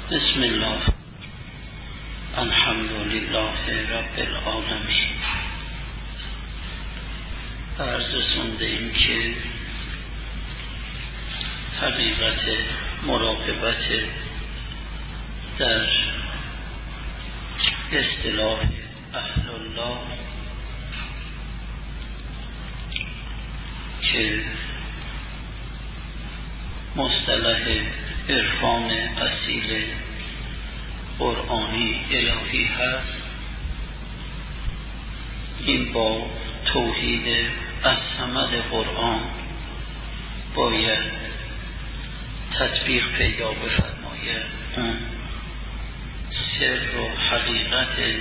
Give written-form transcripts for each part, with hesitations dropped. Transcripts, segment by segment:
بسم الله، الحمد لله رب العالمین. عرض رسوندیم که حقیقت مراقبت در اصطلاح اهل الله که مصطلح عرفان اصیل قرآنی الهی هست، این با توحید الصمد قرآن باید تطبیق پیدا بفرماید. اون سر و حقیقت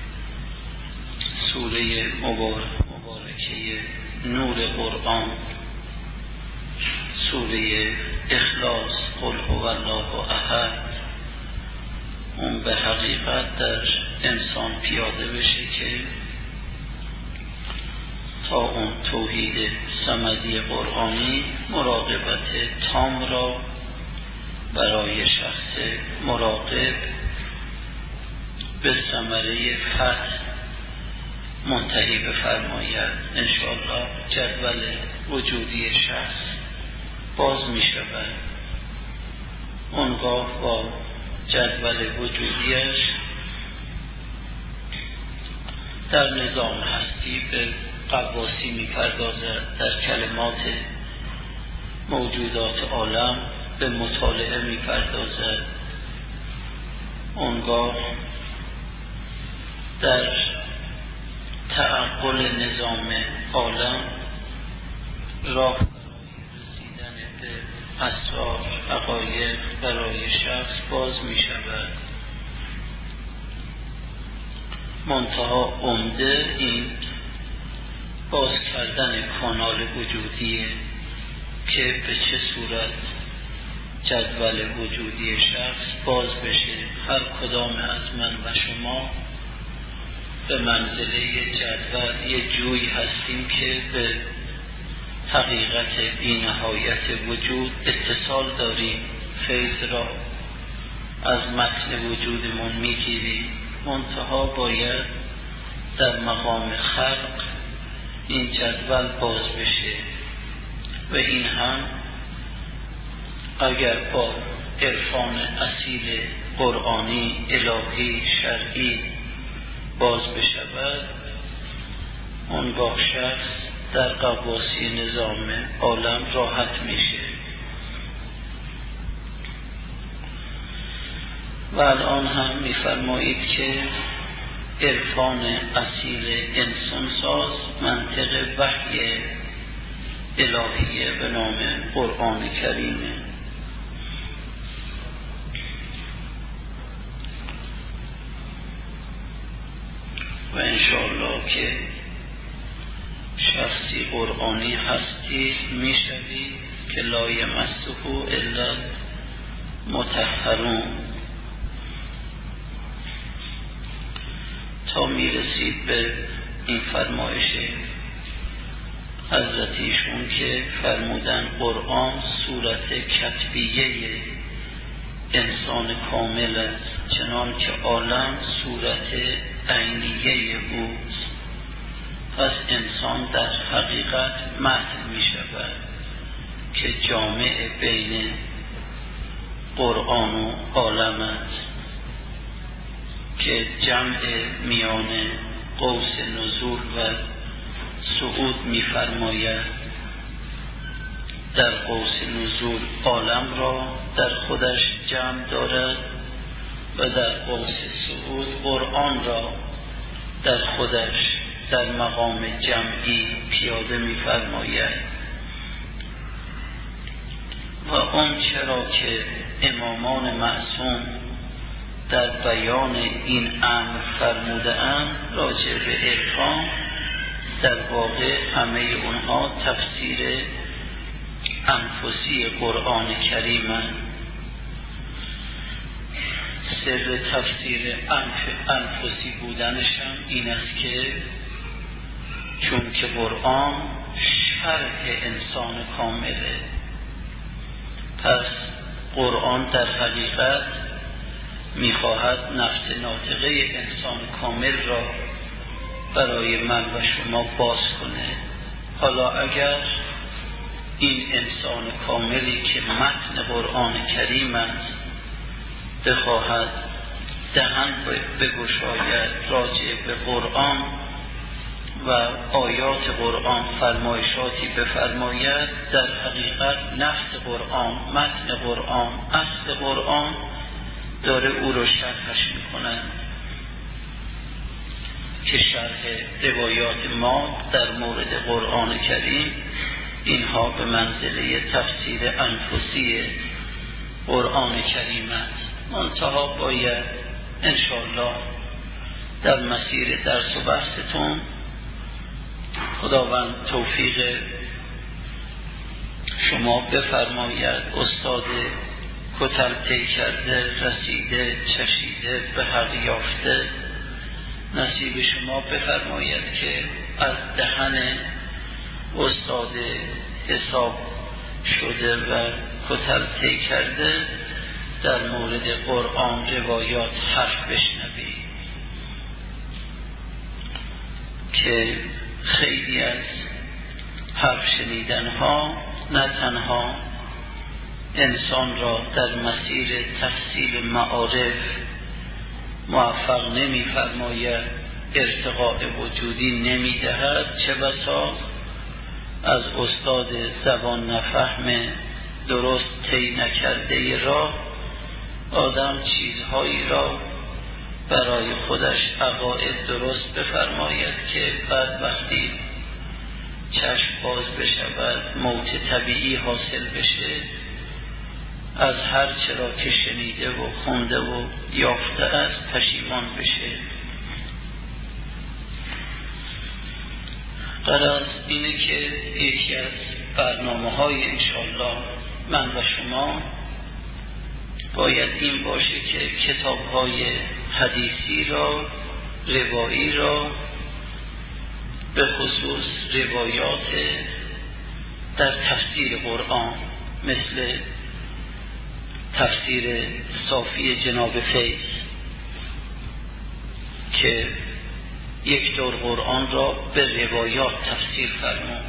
سوره مبارکه نور قرآن، سوره اخلاص، قل هو الله احد، اون به حقیقت در انسان پیاده بشه که تا اون توحید صمدی قرآنی مراقبت تام را برای شخص مراقب به ثمره فتح منتهی بفرماید. انشاءالله جدول وجودی شخص باز می شود. اونگاه با جدول وجودیش در نظام هستی به غواصی می پردازد، در کلمات موجودات عالم به مطالعه می پردازد. اونگاه در تعقل نظام عالم راه رسیدن به اسرار حقایق برای شخص باز می شود. منتها عمده این باز کردن کانال وجودیه که به چه صورت جدول وجودی شخص باز بشه. هر کدام از من و شما به منزله جدول یه جوی هستیم که به حقیقت بی نهایت وجود اتصال داریم، فیض را از متن وجودمون میگیریم. منتها باید در مقام خلق این جدول باز بشه و این هم اگر با عرفان اصیل قرآنی الهی شرعی باز بشود، اونگاه شخص در غواصی نظام عالم راحت میشه. و الان هم میفرمایید که عرفان اصیل انسانساز منطق وحی الهیه به نام قرآن کریمه. و انشاءالله که شخصی قرآنی هستی میشوی که لا یمسه الا مطهرون، تا میرسید به این فرمایش حضرتیشون که فرمودن قرآن صورت کتبیه انسان کامل است، چنان که عالم صورت عینیه اوست. پس انسان در حقیقت متن می شود که جامع بین قرآن و عالم است، که جمع میان قوس نزول و صعود می فرماید. در قوس نزول عالم را در خودش جمع دارد و در قوس صعود قرآن را در خودش در مقام جمعی پیاده می فرماید. و اون چرا که امامان معصوم در بیان این امر فرموده اند راجع به عرفان، در واقع همه اونها تفسیر انفسی قرآن کریم اند. سر تفسیر انفسی بودنشم این است که چون که قرآن شرح انسان کامله، پس قرآن در حقیقت میخواهد نفس ناطقه انسان کامل را برای من و شما باز کنه. حالا اگر این انسان کاملی که متن قرآن کریم است بخواهد دهن بگشاید راجع به قرآن و آیات قرآن فرمایشاتی بفرماید، در حقیقت نفس قرآن، متن قرآن، اصل قرآن داره او رو شرحش میکنه که شرح روایات ما در مورد قرآن کریم اینها به منزله تفسیر انفسی قرآن کریم است. منتها باید انشاءالله در مسیر درس و بحثتون خداوند توفیق شما بفرماید، استاد کتل طی کرده، رسیده، چشیده، به حق یافته، نصیب شما بفرماید که از دهن استاد حساب شده و کتل طی کرده در مورد قرآن روایات حرف بشنوید که خیلی از حرف شنیدن ها نه تنها انسان را در مسیر تحصیل معارف موفق نمی فرماید، ارتقاء وجودی نمی دهد، چه بسا از استاد زبان نفهم درست طی نکرده را آدم چیزهایی را برای خودش عقاید درست بفرماید که بعد وقتی چشم باز بشود موت طبیعی حاصل بشه از هر چرا که شنیده و خونده و یافته است پشیمان بشه. غرض اینه که یکی از برنامه‌های انشاءالله من و شما باید این باشه که کتاب‌های حدیثی را، روایی را، به خصوص روایات در تفسیر قرآن مثل تفسیر صافی جناب فیض که یک دور قرآن را به روایات تفسیر فرمود،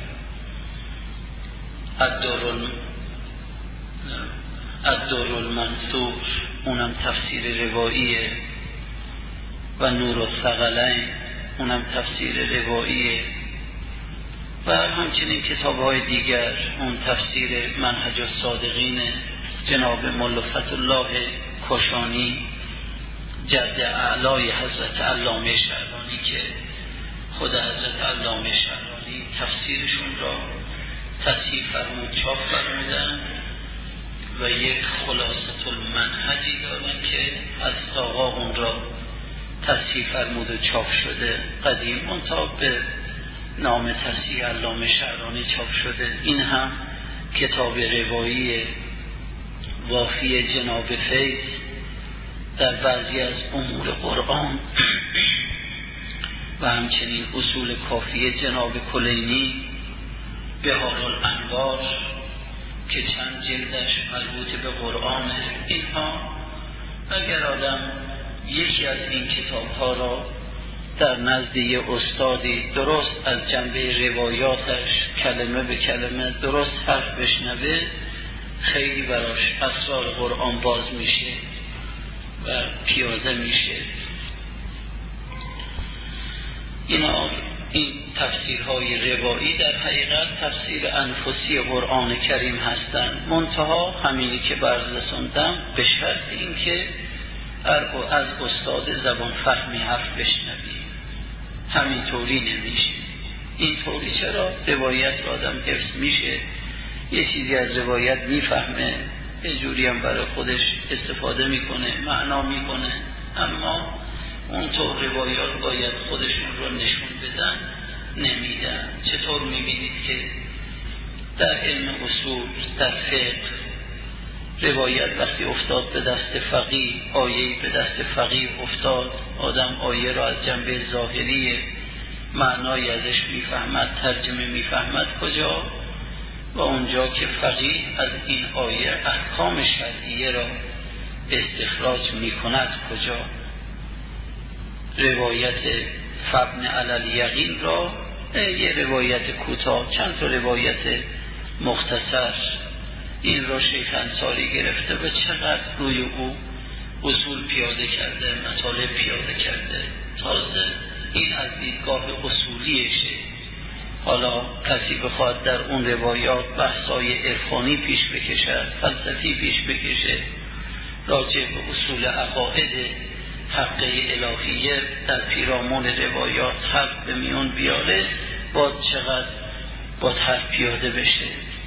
الدر المنثور اونم تفسیر رواییه و نور الثقلین اونم تفسیر رواییه و همچنین کتاب‌های دیگر، اون تفسیر منهج الصادقین جناب مولا فتح الله کاشانی جد اعلای حضرت علامه شعرانی که خود حضرت علامه شعرانی تفسیرشون را تصحیح فرمود، چاپ فرمودن و یک خلاصه المنهجی دارن که از آقا اون را تصحیح فرمود و چاپ شده، قدیم منتها به نام تصحیح علامه شعرانی چاپ شده. این هم کتاب روایی وافی جناب فیض در بعضی از امور قرآن و همچنین اصول کافیه جناب کلینی، بهار الانوار که چند جلدش مربوط به قرآن. اینها اگر آدم یکی از این کتاب ها را در نزد یه استادی درست از جنبه روایاتش کلمه به کلمه درست حرف بشنوه، خیلی براش اسرار قرآن باز میشه و پیاده میشه. این تفسیرهای روایی در حقیقت تفسیر انفسی قرآن کریم هستند، منتها همینی که بررسوندم به شرط اینکه از استاد زبان فهمی حرف بشنوی، همین طوری نمیشه. این طوری چرا؟ روایت آدم حفظ میشه، یه چیزی از روایت میفهمه، یه جوری هم برای خودش استفاده میکنه، معنا میکنه، اما اونطور روایات باید خودشون رو نشون بدن، نمیدن. چطور میبینید که در علم اصول، در فقه، روایت وقتی افتاد به دست فقیه، آیه‌ای به دست فقیه افتاد، آدم آیه را از جنبه ظاهری معنای ازش میفهمد، ترجمه میفهمد کجا؟ و اونجا که فقیه از این آیه احکام شرعیه را استخراج میکند کجا. روایت فبن علی یقین را یه روایت کوتاه، چند تا روایت مختصر، این را شیخ انصاری گرفته و چقدر روی او اصول پیاده کرده، مطالب پیاده کرده. تازه این از دیدگاه اصولیشه. حالا کسی بخواد در اون روایات بحثای عرفانی پیش بکشه، فلسفی پیش بکشه، راجع به اصول عقاید حق الهیه در پیرامون روایات حق به میون بیاره، باید چقدر باید حرف پیاده بشه.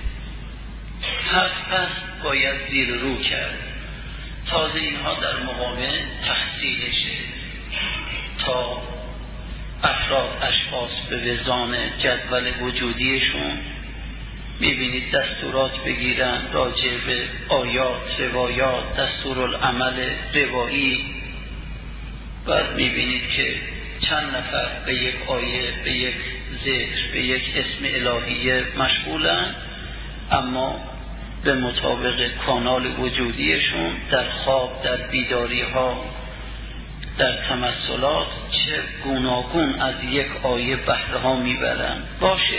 حرف پس باید زیر رو کرد. تازه اینها در مقام تحصیلشه تا افراد اشخاص به وزان جدول وجودیشون میبینید دستورات بگیرن راجع به آیات، روایات، دستورالعمل روایی. بعد میبینید که چند نفر به یک آیه، به یک ذکر، به یک اسم الهیه مشغولن، اما به مطابق کانال وجودیشون در خواب، در بیداری ها، در تمثلات چه گوناگون از یک آیه بهره ها میبرن. باشه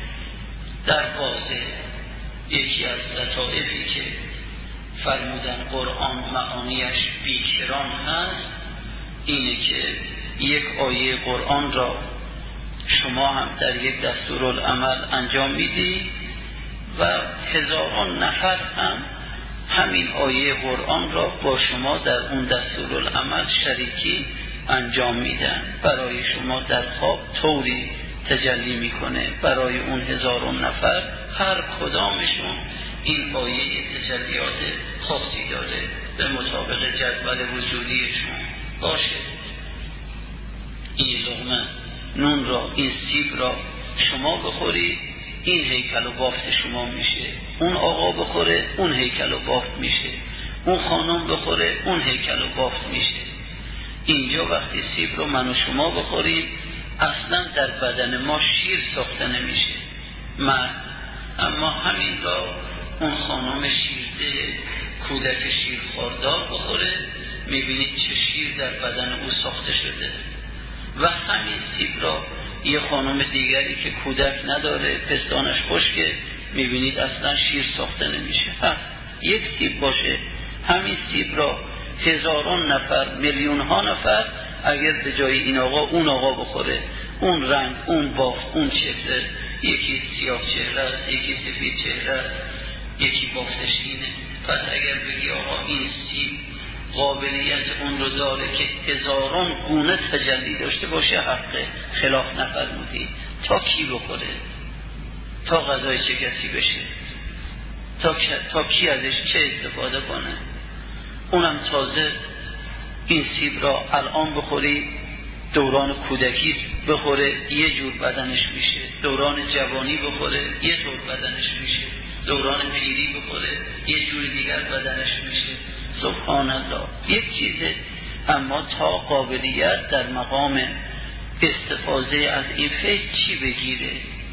در واضح یکی از لطائفی که فرمودن قرآن معانیش بیکران هست اینه که یک آیه قرآن را شما هم در یک دستورالعمل انجام میدی و هزاران نفر هم همین آیه قرآن را با شما در اون دستورالعمل شریکی انجام میدن. برای شما در خواب طوری تجلی میکنه، برای اون هزاران نفر هر کدامشون این آیه تجلیات خاصی داره به مطابق جدول وجودیشون. باشه این لقمه نون را، این سیب را شما بخوری، این هیکل و بافت شما میشه. اون آقا بخوره، اون هیکل و بافت میشه. اون خانم بخوره، اون هیکل و بافت میشه. اینجا وقتی سیب رو من و شما بخوریم اصلا در بدن ما شیر ساخته نمیشه مرد، اما همین را اون خانم شیرده، کودک شیر خوردار بخوره، میبینید چه شیر در بدن او ساخته شده. و همین سیب را یه خانم دیگری که کودک نداره، پستانش خشکه، میبینید اصلا شیر ساخته نمیشه. یک سیب باشه، همین سیب را هزاران نفر، میلیون ها نفر اگر به جای این آقا اون آقا بخوره، اون رنگ، اون بافت، اون چهره، یکی سیاه چهره است، یکی سفید چهره است، یکی بافتش اینه. پس اگر بگی آقا این سیب قابلیت اون رو داره که هزاران گونه تجلی داشته باشه، حقه، خلاف نفرمودی. تا کی بخوره؟ تا غذای چه کسی بشه؟ تا کی ازش چه استفاده کنه؟ اونم تازه این سیب را الان بخوری، دوران کودکی بخوره یه جور بدنش میشه، دوران جوانی بخوره یه جور بدنش میشه، دوران پیری بخوره یه جور دیگر بدنش میشه. سبحان الله. یک چیزه، اما تا قابلیت در مقام استفاده از این فیض چی بگیره؟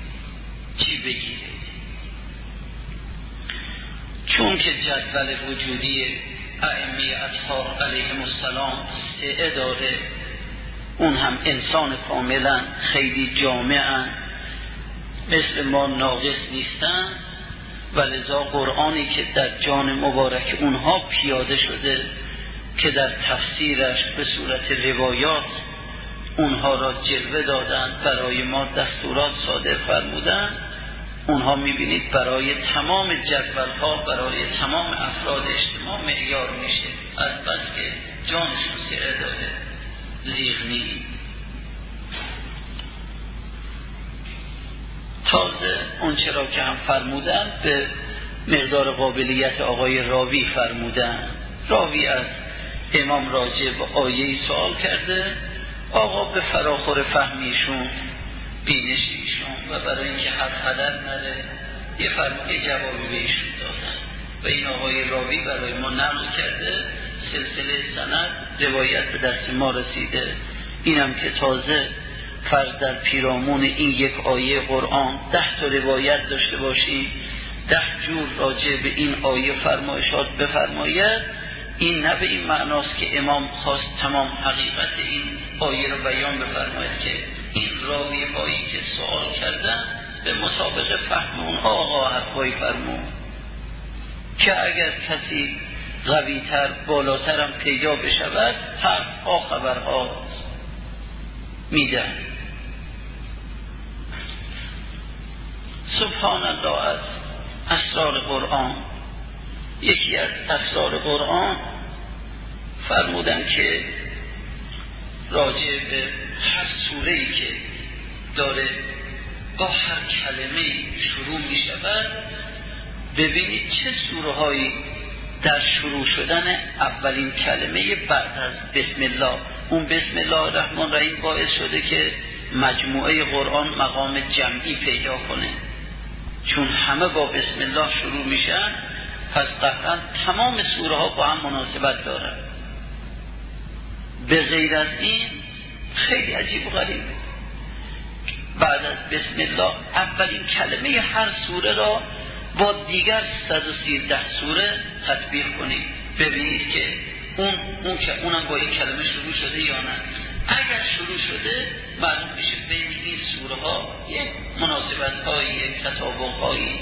چون که جدول وجودی ائمه اطهار علیهم السلام سعه داره، اون هم انسان کاملا خیلی جامعن، مثل ما ناقص نیستن، و لذا قرآنی که در جان مبارک اونها پیاده شده که در تفسیرش به صورت روایات اونها را جلوه دادن، برای ما دستورات صادر فرمودن، اونها میبینید برای تمام جدول‌ها، برای تمام افراد اجتماع معیار میشه، از بس که جانشون سعه داره، زیغنی. تازه اون چرا که هم فرمودن به مقدار قابلیت آقای راوی فرمودن. راوی از امام راجع به آیه‌ای سوال کرده، آقا به فراخور فهمیشون، بینشیشون و برای اینکه هدر نره یه جوابی به ایشون دادن و این آقای راوی برای ما نقل کرده، سلسله سند روایت به دست ما رسیده. اینم که تازه فرض در پیرامون این یک آیه قرآن 10 تا روایت داشته باشیم، 10 جور راجع به این آیه فرمایشات بفرماید، این نه به این معناست که امام خواست تمام حقیقت این آیه رو بیان بفرماید که این راوی هایی که سوال کردن به مطابق فهم اون آقا حرفای فرمون که اگر کسی قوی‌تر بالاتر هم پیدا بشود حرفها خبرها میدن. سبحان الله. از اسرار قرآن، یکی از اسرار قرآن فرمودن که راجع به هر سوره‌ای که داره با هر کلمه شروع می شود ببینید چه سوره‌هایی در شروع شدن اولین کلمه بعد از بسم الله، اون بسم الله الرحمن الرحیم باعث شده که مجموعه قرآن مقام جمعی پیدا کنه، چون همه با بسم الله شروع میشن، پس قطعا تمام سوره ها با هم مناسبت دارن. به غیر از این خیلی عجیب و غریب بعد از بسم الله اولین کلمه هر سوره را با دیگر 113 سوره تطبیق کنید، ببینید که اونم با یک کلمه شروع شده یا نه. اگر شروع شده معلوم میشه بین این سوره ها یک مناسبت هایی، یک تطابق هایی.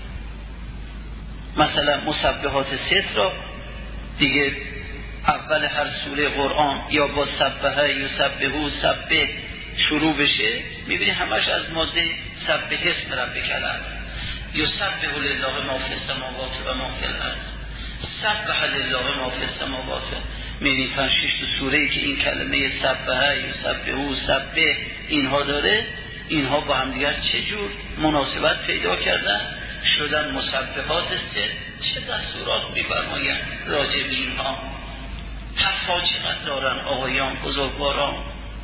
مثلا مسبحات ست را دیگه اول هر سوره قرآن یا با سبحه یسبحو سبح شروع بشه، میبینی همش از ماده سبح اسم ربک الاعلی، یسبح لله ما فی السماوات و ما فی الارض، سبح لله ما فی السماوات. میبینی 5-6 سوره‌ای که این کلمه سبحه یسبحو سبح اینها داره، اینها با هم دیگر چجور مناسبت پیدا کردن شدن مسبحات ست. چه دستورات می‌فرمایند راجع به اینها، حرفا چقدر دارن آقایان بزرگواران،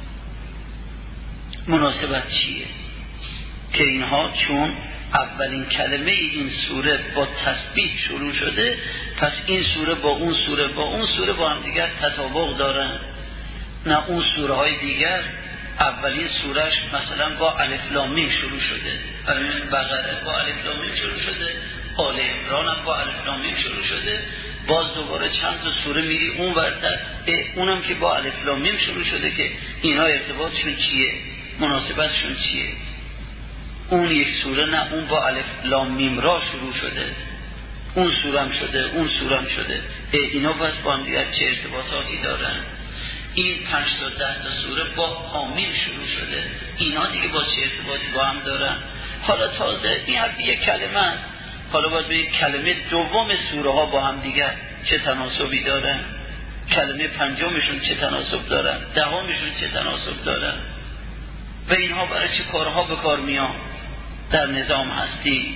مناسبت چیه که اینها چون اولین کلمه این سوره با تسبیح شروع شده، پس این سوره با اون سوره با اون سوره با هم دیگر تطابق دارن. نه اون سوره های دیگر اولین سورهش مثلا با الف لام میم شروع شده، بقره با الف لام میم شروع شده، آل عمران هم با الف لام میم شروع شده، باز دوباره چند تا سوره میری اون ورتر اونم که با الف لام میم شروع شده که اینا ارتباطشون چیه، مناسبتشون چیه. اون یک سوره نه، اون با الف لام میم را شروع شده، اون سوره هم شده، اون سوره هم شده، اینا بس با هم دیگر چه ارتباطاتی دارن. این 5 تا 10 تا سوره با حامیم شروع شده، اینا دیگه با چه ارتباطی با هم دارن. حالا تازه این حرف یک کلمه است، حالا باید به کلمه دوم سوره ها با هم دیگر چه تناسبی دارن، کلمه پنجمشون چه تناسب دارن، دهمشون چه تناسب دارن و اینها برای چه کارها به کار میان در نظام هستی.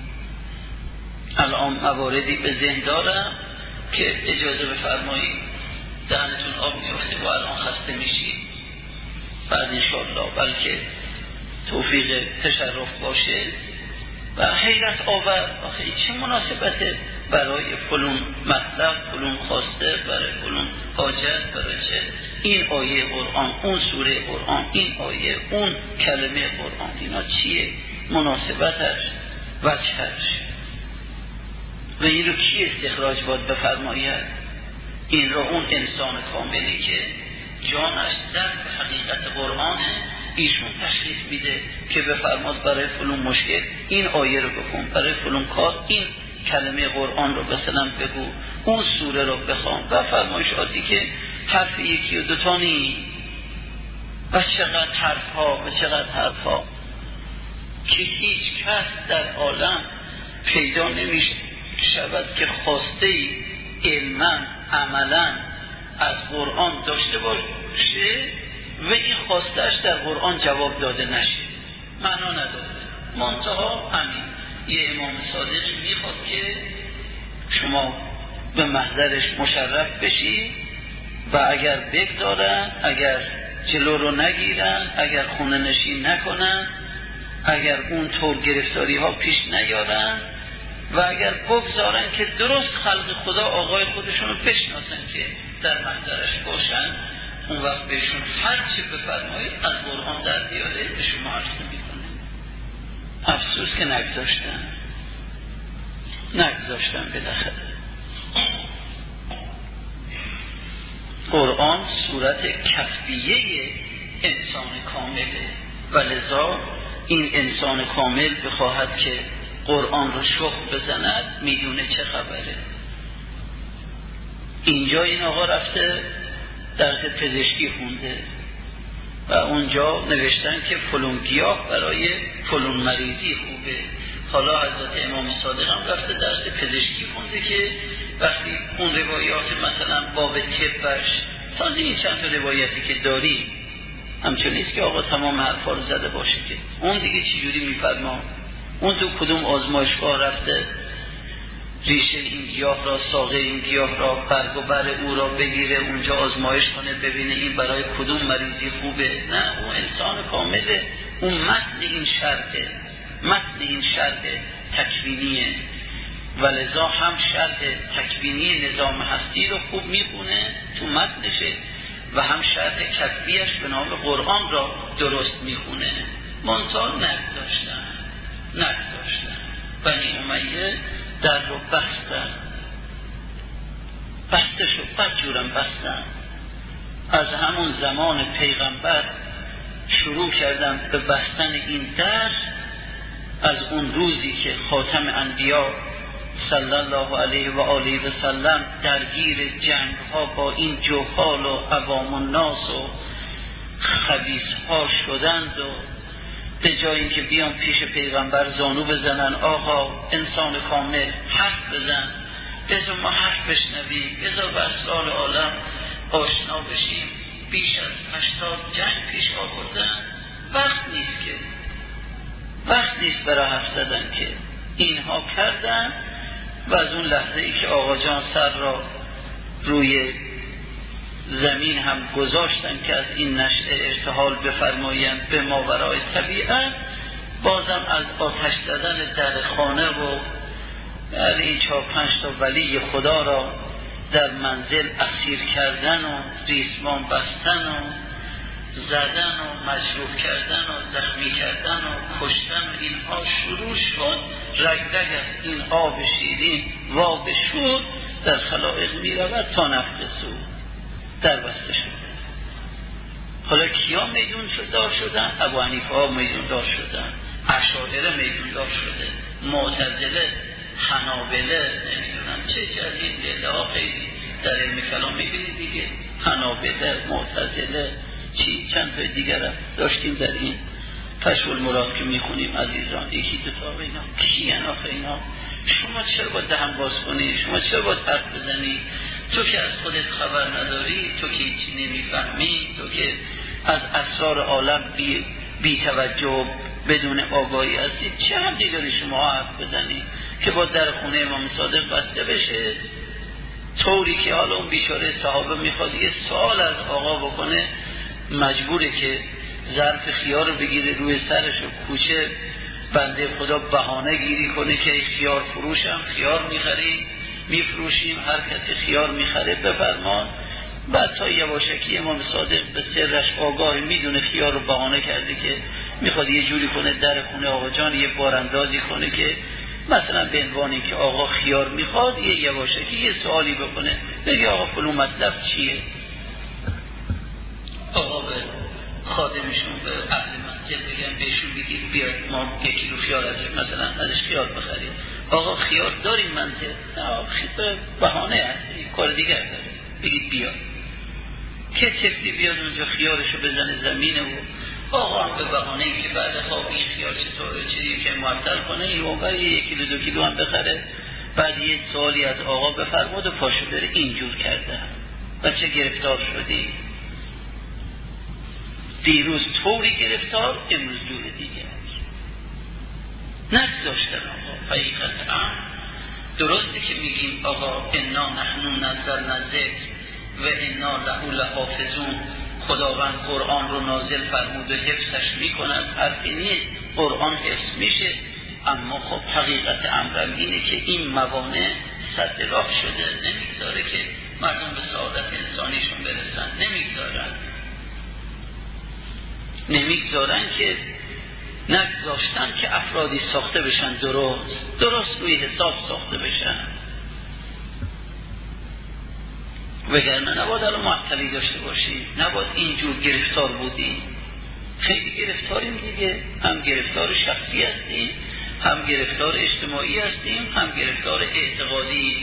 الان مواردی به ذهن دارم که اجازه بفرمایید، دهنتون آب میفته و الان خسته میشید، بعد انشاءالله بلکه توفیق تشرف باشه و حیرت آور آخه چه مناسبته برای فلون مطلب، فلون خواسته، برای فلون حاجت، برای چه این آیه قرآن، اون سوره قرآن، این آیه، اون کلمه قرآن، اینا چیه مناسبتش، وجهش و این رو کی استخراج باید بفرماید؟ این رو اون انسان کاملی که جانش در حقیقت قرآنه، ایشون تشخیص میده که بفرماد برای فلون مشکل این آیه رو بکن، برای فلون کار این کلمه قرآن رو مثلا بگو، اون سوره رو بخوان و فرمایشاتی که حرف یکی و دوتا نی و چقدر حرفها که هیچ کس در عالم پیدا نمیشه شود که خواسته علما عملا از قرآن داشته باشه و این خواستش در قرآن جواب داده نشه، معنا نداره. منتها همین یه امام صادقی میخواد که شما به محضرش مشرف بشی و اگر بگذارن، اگر جلو رو نگیرن، اگر خونه نشین نکنن، اگر اون طور گرفتاری ها پیش نیارن و اگر بگذارن که درست خلق خدا آقای خودشون رو بشناسن که در محضرش باشن، اون وقت بهشون هر چی بفرمایید از قرآن در بیاره به شما عرض میکنه. افسوس که نگذاشتن بالاخره. قرآن صورت کسبیه انسان کامله و لذا این انسان کامل بخواهد که قرآن رو شخ بزند میدونه چه خبره. اینجا این آقا رفته درس پزشکی خونده و اونجا نوشتن که فلان گیاه برای فلان مریضی خوبه. حالا حضرت امام صادق هم رفته درس پزشکی خونده که وقتی اون روایات مثلا باب طبش تازه این چند تا روایتی که داری همچون نیست که آقا تمام حرفا رو زده باشه که اون دیگه چجوری میفرما، اون تو کدوم آزمایشگاه رفته ریشه این گیاه را، ساقه این گیاه را، برگ و بر او را بگیره اونجا آزمایش کنه ببینه این برای کدوم مریضی خوبه. نه، اون انسان کامله. اون متن این شرط تکوینیه و لذا هم شرط تکوینی نظام هستی رو خوب میخونه تو متنشه و هم شرط کسبیش به نام قرآن را درست میخونه. منتها نگذاشتن بنی امیه در رو بسته شد، بدجورم بستن. از همون زمان پیغمبر شروع کردن به بستن این در. از اون روزی که خاتم انبیا صلی الله علیه و آله و سلم درگیر جنگ ها با این جهال و عوام الناس و خبیث ها شدند و به جایی که بیان پیش پیغمبر زانو بزنن آقا انسان کامل حرف بزن، بذار ما حرف بشنویم، بذار به اسرار عالم آشنا بشیم. بیش از 80 جنگ پیش آوردن، وقت نیست برای حرف زدن که اینها کردن. و از اون لحظه ای که آقا جان سر را روی زمین هم گذاشتن که از این نشأه ارتحال بفرمایند به ماورای طبیعت، بازم از آتش زدن در خانه و این 4-5 تا ولی خدا را در منزل اسیر کردن و ریسمان بستن و زدن و مجروح کردن و زخمی کردن و کشتن و اینها شروع شد. رگ از این آب شیرین و آب شور در خلائق می رود تا نفت سو در بسته شد. حالا کیا میدون دار شدن؟ ابو حنیفه ها میدون دار شدن، اشاعره میدون دار شده، معتزله، حنابله، نمیدونم چه از این دله ها خیلی در علم کلام میبینید دیگه، حنابله، معتزله، چند تا دیگر داشتیم در این کشف المراد که میخونیم عزیزان. یکی دو تا اینا کیان آخه اینا؟ شما چرا باید دهن باز کنی؟ شما چرا باید حرف بزنی؟ تو که از خودت خبر نداری، تو که هیچی نمیفهمی، تو که از اسرار عالم بی توجه بدون آگاهی هستی، چه حقی داری شما حرف بزنی که با در خونه امام صادق بسته بشه؟ طوری که حالا اون بیچاره صحابه میخواد یه سوال از آقا بکنه، مجبوره که ظرف خیار رو بگیره روی سرش و کوچه بنده خدا بهانه گیری کنه که خیار فروشم، خیار میفروشیم، هر کسی خیار میخره بفرمان. بعد تا یواشکی امام صادق به سرش آگاه میدونه خیار رو بهانه کرده که میخواد یه جوری کنه در خونه آقا جان یه باراندازی کنه که مثلا به عنوانی که آقا خیار میخواد یه یواشکی یه سوالی بکنه، بگه آقا فلان مطلب چیه. آقا به خادمشون به اهل مسجد بگن بهشون بگید بیاد ما 1 کیلو خیار مثلا ازش خیار بخریم. آقا خیار داریم منطقه؟ نه، خیار بهانه هست، کار دیگر داره، بگید بیاد. که تفلی بیاد اونجا خیارشو بزنه زمینه و آقا هم به بهانه ای که بعد خواب این خیار چطوره چیزی که معطل کنه این موقع 1 کیلو 2 کیلو هم بخره. بعد یه سوالی از آقا بفرماد و پاشو بره اینجور کرده بچه گرفتار شدی. دیروز طوری گرفتار، امروز جور دیگه نگذاشتن. آقا حقیقت درسته که میگیم آقا انا نحن نزلنا الذکر و انا له لحافظون، خداوند قرآن رو نازل فرمود و حفظش میکنن، حرفی نیست، قرآن حفظ میشه. اما خب حقیقت امر اینه که این موانع سد راه شده، نمیگذاره که مردم به سعادت انسانیشون برسن، نمیگذارن که نگذاشتن که افرادی ساخته بشن، درست روی حساب ساخته بشن. وگرنه نباید الان معطلی داشته باشیم، نباید اینجور گرفتار بودیم. خیلی گرفتاریم دیگه، هم گرفتار شخصی هستیم، هم گرفتار اجتماعی هستیم، هم گرفتار اعتقادی.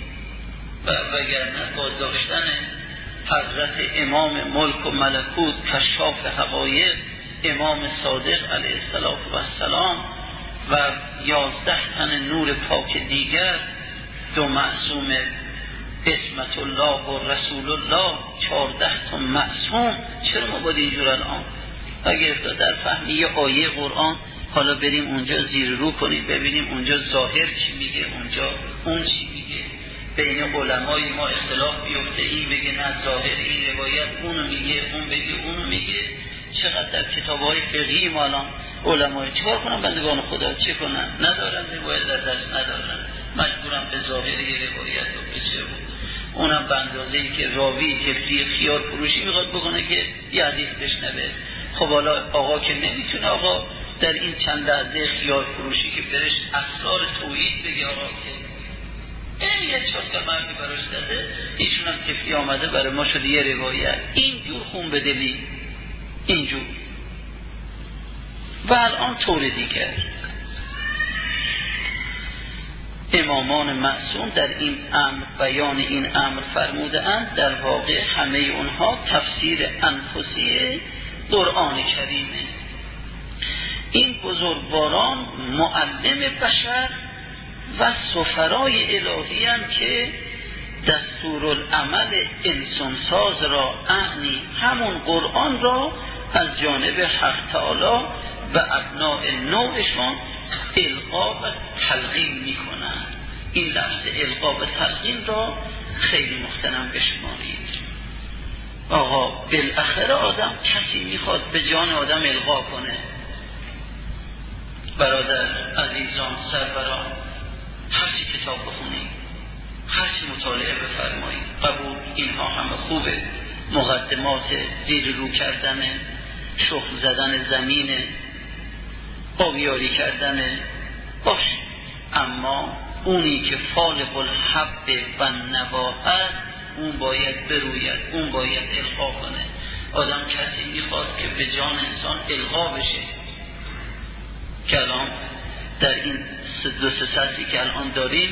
وگرنه با داشتن حضرت امام ملک و ملکوت کشاف حقایق امام صادق علیه السلام و 11 تن نور پاک دیگر، 2 معصوم اسمت الله و رسول الله، 14 تا معصوم، چرا ما باید اینجور الان اگر در فهمی یه آیه قرآن حالا بریم اونجا زیر رو کنیم ببینیم اونجا ظاهر چی میگه، اونجا اون چی میگه، بین علمای ما اختلاف بیفته، این بگه نه ظاهر این روایت اونو میگه، اون بگه اونو میگه. چقدر در کتاب‌های فقهی ما الان علمای چیکار کنن بندگان خدا، چه کنن؟ ندارن روایت در دست ندارن، مجبورن به ظاهر یه روایت رو بچه اونم به اندازه‌ای که راوی تفسیر خیار فروشی میخواد بکنه که یه حدیث بشنوه. خب حالا آقا که نمیتونه آقا در این چند لحظه خیار فروشی که برش اسرار توحید بگه آقا که این یه چهار مردی براش داده، ایشون هم تفسیر آمده برای ما شده یه روایت، اینجور خون به دلی اینجور. و الان طور دیگر امامان معصوم در این امر بیان این امر فرموده اند، در واقع همه اونها تفسیر انفسی قرآن کریمه. این بزرگواران معلم بشر و سفرای الهی هم که دستورالعمل انسانساز را اعنی همون قرآن را از جانب حق تعالی و ابناء نوعشان القا و تلقین میکنن. این لفظ القا و تلقین را خیلی محترم بشمارید. آقا بالاخره آدم کسی میخواد به جان آدم القا کنه. برادر عزیزان سروران، هرچی کتاب بخونید، هرچی مطالعه بفرمایید، قبول، اینها همه خوبه، مقدمات زیر رو کردن، شخم زدن زمین، آبیاری کردن باش، اما اونی که فالق الحب و نوا هست اون باید بروید، اون باید القا کنه. آدم کسی میخواد که به جان انسان القا بشه که الان در این 2-3 سطحی که الان داریم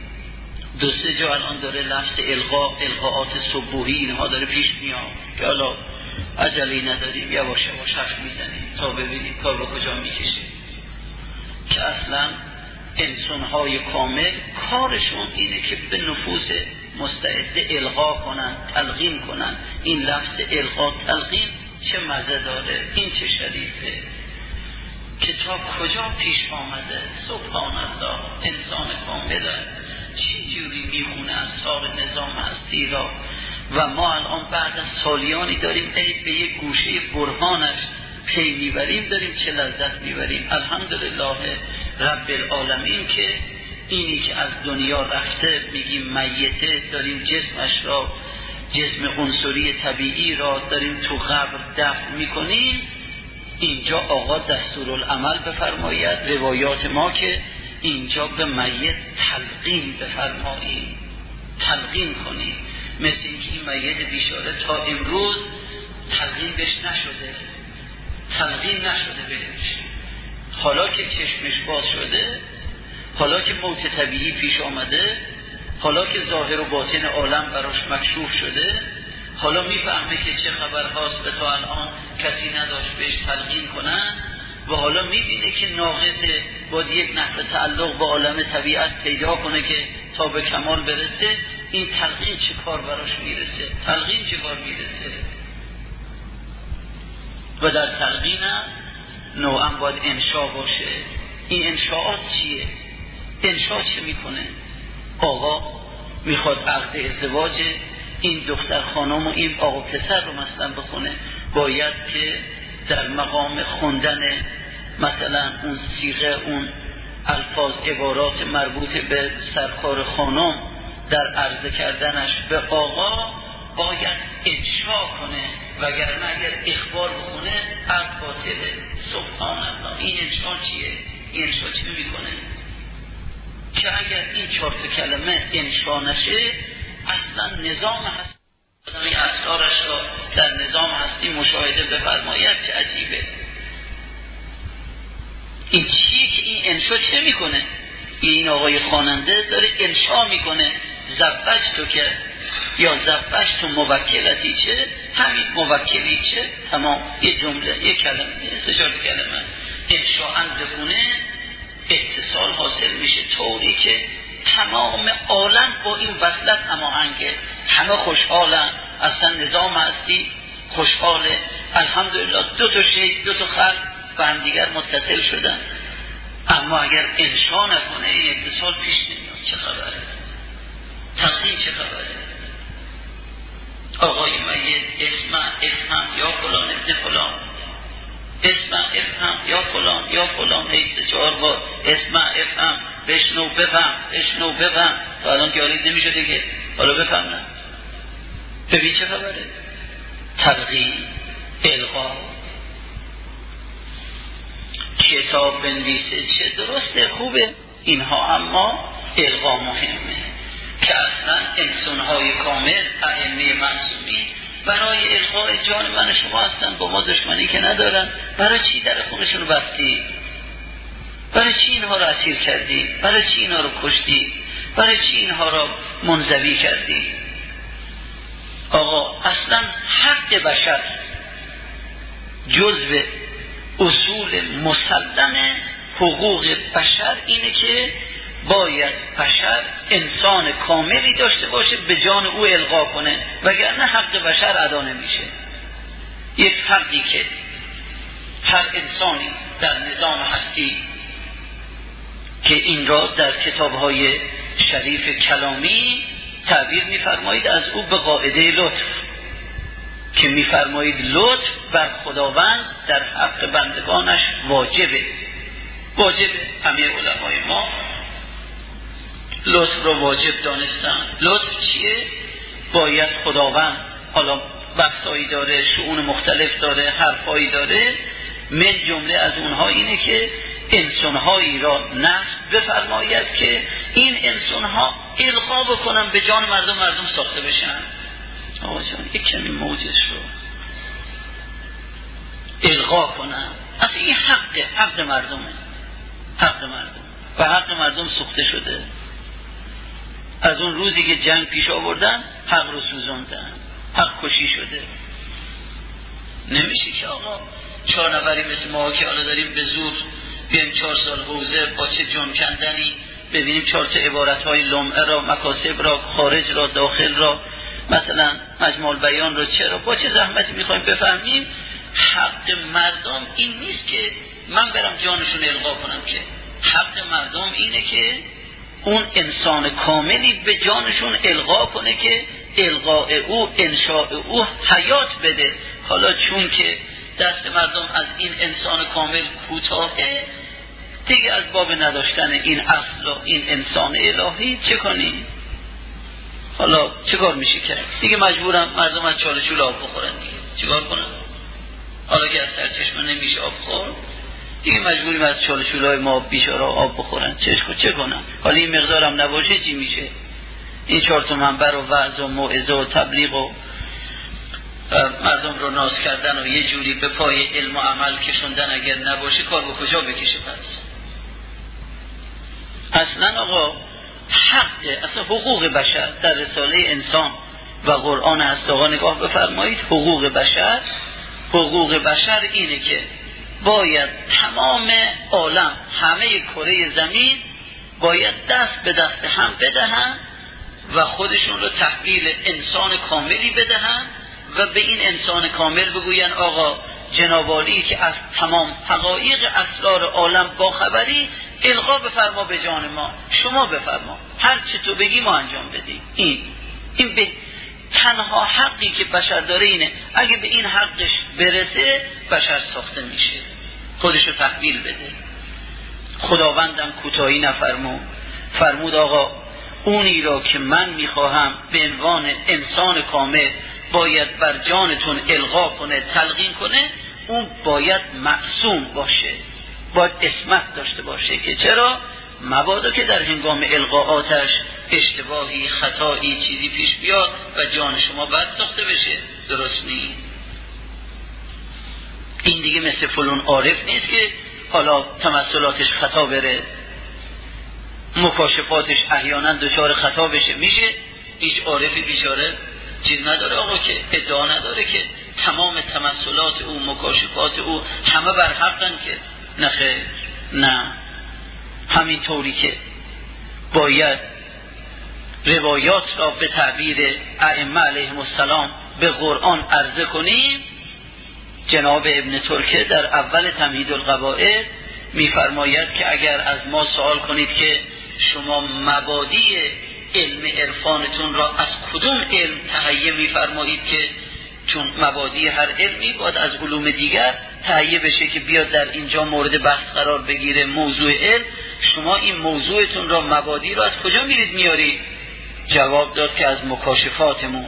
2-3 جا الان داره لفظ القاءات صبوحی اینها داره پیش میاد که حالا عجلی نداریم، یواش یواش حرف میزنیم تا ببینیم کار رو کجا میکشه. که اصلا انسان‌های کامل کارشون اینه که به نفوس مستعد القا کنن، تلقین کنن. این لفظ القا تلقین چه مزه داره، این چه شریفه که تا کجا پیش آمده. سبحان الله، انسان کامل چی جوری میخونه از سار نظام هستی را و ما الان بعد از سالیانی داریم به یک گوشه برهانش پی میبریم، داریم چه لذت میبریم. الحمدلله رب العالمین که اینی که از دنیا رفته میگیم میته، داریم جسمش را، جسم عنصری طبیعی را داریم تو قبر دفن میکنیم. اینجا آقا دستورالعمل بفرماید روایات ما که اینجا به میت تلقین بفرمایید، تلقین کنید. مثل اینکه این میت بیچاره تا امروز تلقین بهش نشده، تلقین نشده بهش. حالا که چشمش باز شده، حالا که موت طبیعی پیش آمده، حالا که ظاهر و باطن عالم براش مکشوف شده، حالا میفهمه که چه خبر هاست به تا الان کسی نداشت بهش تلقین کنن و حالا میبینه که ناقصه، باید یک نحو تعلق با عالم طبیعت پیدا کنه که تا به کمال برسه. این تلقین چه کار براش میرسه، تلقین چه کار میرسه. و در تلقین هم نوعا باید انشاء باشه. این انشاءات چیه؟ انشاء چه میکنه؟ آقا میخواد عقد ازدواج این دختر خانم و این آقا پسر رو مثلا بخونه، باید که در مقام خوندن مثلا اون صیغه، اون الفاظ، عبارات مربوط به سرکار خانم در عرض کردنش به آقا باید انشاء کنه، وگرنه اگر اخبار بخونه عقد باطله. سبحان الله، این انشاء چیه؟ این انشاء چی میکنه؟ که اگر این 4 کلمه انشاء نشه اصلا نظام هست این اسرارش را در نظام هستی مشاهده بفرماید. چه عجیبه. این چیه که این انشا چه میکنه؟ این آقای خواننده داره انشا میکنه. زبج تو که یا زبج تو موکلتی چه، همین موکلی چه، تمام یه جمله، یه کلمه، یه سجار کلمه انشا بخونه اتصال حاصل میشه طوری که تمام عالم با این وصلت هماهنگه. همه خوشحالن، اصلا نظام هستی خوشحاله، الحمدلله دو تا شیخ دو تا خلق به هم دیگر متصل شدن. اما اگر انشا نکنه این اتصال پیش نمیاد. چه خبره؟ تقدیم چه خبره؟ آقای مید اسم افهم یا فلان ابن فلان، اسم افهم یا فلان یا فلان، هی 4 بار اسم افهم، بشنو بفهم بشنو بفهم. تا الان که حالی نمی شده که حالا بفهم نه. ببین چه خبره؟ تلقین، القا، کتاب بنویسه چه درسته خوبه اینها، اما القا مهمه که اصلا انسان‌های کامل ائمه معصومین برای القای جان من شما هستن، با ما دشمنی که ندارن. برای چی در خونشون رو بستی؟ برای چی اینها رو اسیر کردی؟ برای چی اینها رو کشتی؟ برای چی اینها رو منزوی کردی؟ آقا اصلا حق بشر جزء اصول مسلم حقوق بشر اینه که باید بشر انسان کاملی داشته باشه به جان او القا کنه، وگرنه حق بشر ادا نمیشه. یک حقی که هر انسانی در نظام هستی که این را در کتاب‌های شریف کلامی تعبیر می‌فرمایید از او به قاعده لطف، که می‌فرمایید لطف بر خداوند در حق بندگانش واجبه. همه علمای ما لطف رو واجب دانستن. لطف چیه؟ باید خداوند، حالا بحثایی داره، شؤون مختلف داره، حرفایی داره، من جمله از اونها اینه که انسانهایی را نصب بفرماید که این انسانها القا بکنن به جان مردم ساخته بشن. آقا جان یک کمی موجش رو القا کنن. اصلا این حق مردمه، حق مردم و حق مردم سوخته شده. از اون روزی که جنگ پیش آوردن حق رو سوزوندن، حق کشی شده. نمیشه که آقا 4 نفری مثل ما که حالا داریم به زور بیایم 4 سال حوزه با چه جون کندنی ببینیم 4 تا عبارت‌های لمعه را، مکاسب را، خارج را، داخل را، مثلا مجموع بیان را چرا با چه زحمتی میخوایم بفهمیم. حق مردم این نیست که من برم جانشون القا کنم، که حق مردم اینه که اون انسان کاملی به جانشون القا کنه که القاء او، انشاء او حیات بده. حالا چون که دست مردم از این انسان کامل کوتاهه دیگه، از باب نداشتن این اصل و این انسان الهی چه کنیم؟ حالا چه کار میشه کرد؟ دیگه مجبورم مردم از چاله چوله آب بخورن دیگه. چه کار کنم؟ حالا که از سرچشمه نمیشه آب خورد دیگه مجبوریم از چاله چوله های ما بیچاره آب بخورن. چه کنم؟ حالا این مقدارم نباشه چی میشه؟ این 4 تا منبر و وعظ و موعظه و تبلیغ و مردم رو ناز کردن و یه جوری به پای علم و عمل کشوندن اگر نباشه کار به کجا بکشه؟ اصلا آقا حق، اصلا حقوق بشر در رساله انسان و قرآن هست. آقا نگاه بفرمایید، حقوق بشر اینه که باید تمام عالم، همه کره زمین باید دست به دست هم بدهن و خودشون رو تحویل انسان کاملی بدهن و به این انسان کامل بگوین آقا جناب عالی که از تمام حقایق اسرار عالم با خبری، القا بفرما به جان ما، شما بفرما هر چی تو بگی ما انجام بدیم. این به تنها حقی که بشر داره اینه. اگه به این حقش برسه بشر ساخته میشه، خودشو تحویل بده. خداوندم کوتاهی فرمود آقا اونی را که من میخواهم به عنوان انسان کامل باید بر جانتون القا کنه، تلقین کنه، اون باید معصوم باشه، باید اسمت داشته باشه. که چرا؟ مبادا که در هنگام القاءاتش اشتباهی، خطایی، چیزی پیش بیاد و جان شما بد ساخته بشه. درست نیست. این دیگه مثل فلان عارف نیست که حالا تمثلاتش خطا بره، مکاشفاتش احیانا دچار خطا بشه. میشه هیچ عارفی بیچاره چیز نداره آقا، که ادعا نداره که تمام تمثلات او، مکاشفات او همه بر حقن، که نخیر، نه. همین طوری که باید روایات را به تعبیر ائمه علیهم السلام به قرآن عرضه کنیم. جناب ابن ترکه در اول تمهید القواعد میفرماید که اگر از ما سوال کنید که شما مبادی علم عرفانتون را از کدوم علم تهیه میفرمایید، که چون مبادی هر علمی باید از علوم دیگر تهیه بشه که بیاد در اینجا مورد بحث قرار بگیره موضوع علم، شما این موضوعتون را، مبادی را از کجا میرید میارید؟ جواب داد که از مکاشفاتمون.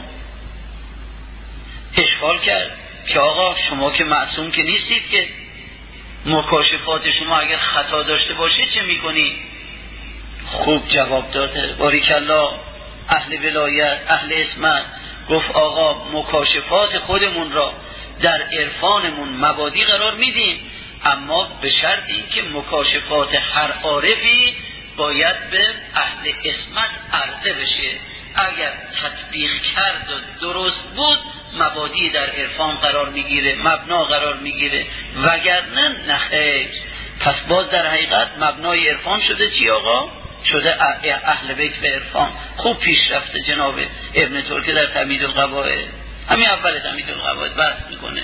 اشکال کرد که آقا شما که معصوم که نیستید، که مکاشفات شما اگر خطا داشته باشه چه میکنید؟ خوب جواب داده، باریکالله، اهل ولایت، اهل اسمت. گفت آقا مکاشفات خودمون را در عرفانمون مبادی قرار میدیم، اما به شرطی که مکاشفات هر عارفی باید به اهل اسمت عرضه بشه. اگر تطبیق کرد و درست بود مبادی در عرفان قرار میگیره، مبنا قرار میگیره، وگرنه نخیر. پس باز در حقیقت مبنای عرفان شده چی آقا؟ شده اهل بیت به عرفان. خوب پیش رفته جناب ابن ترکه در تمهید القواعد، همین اول تمهید القواعد بحث میکنه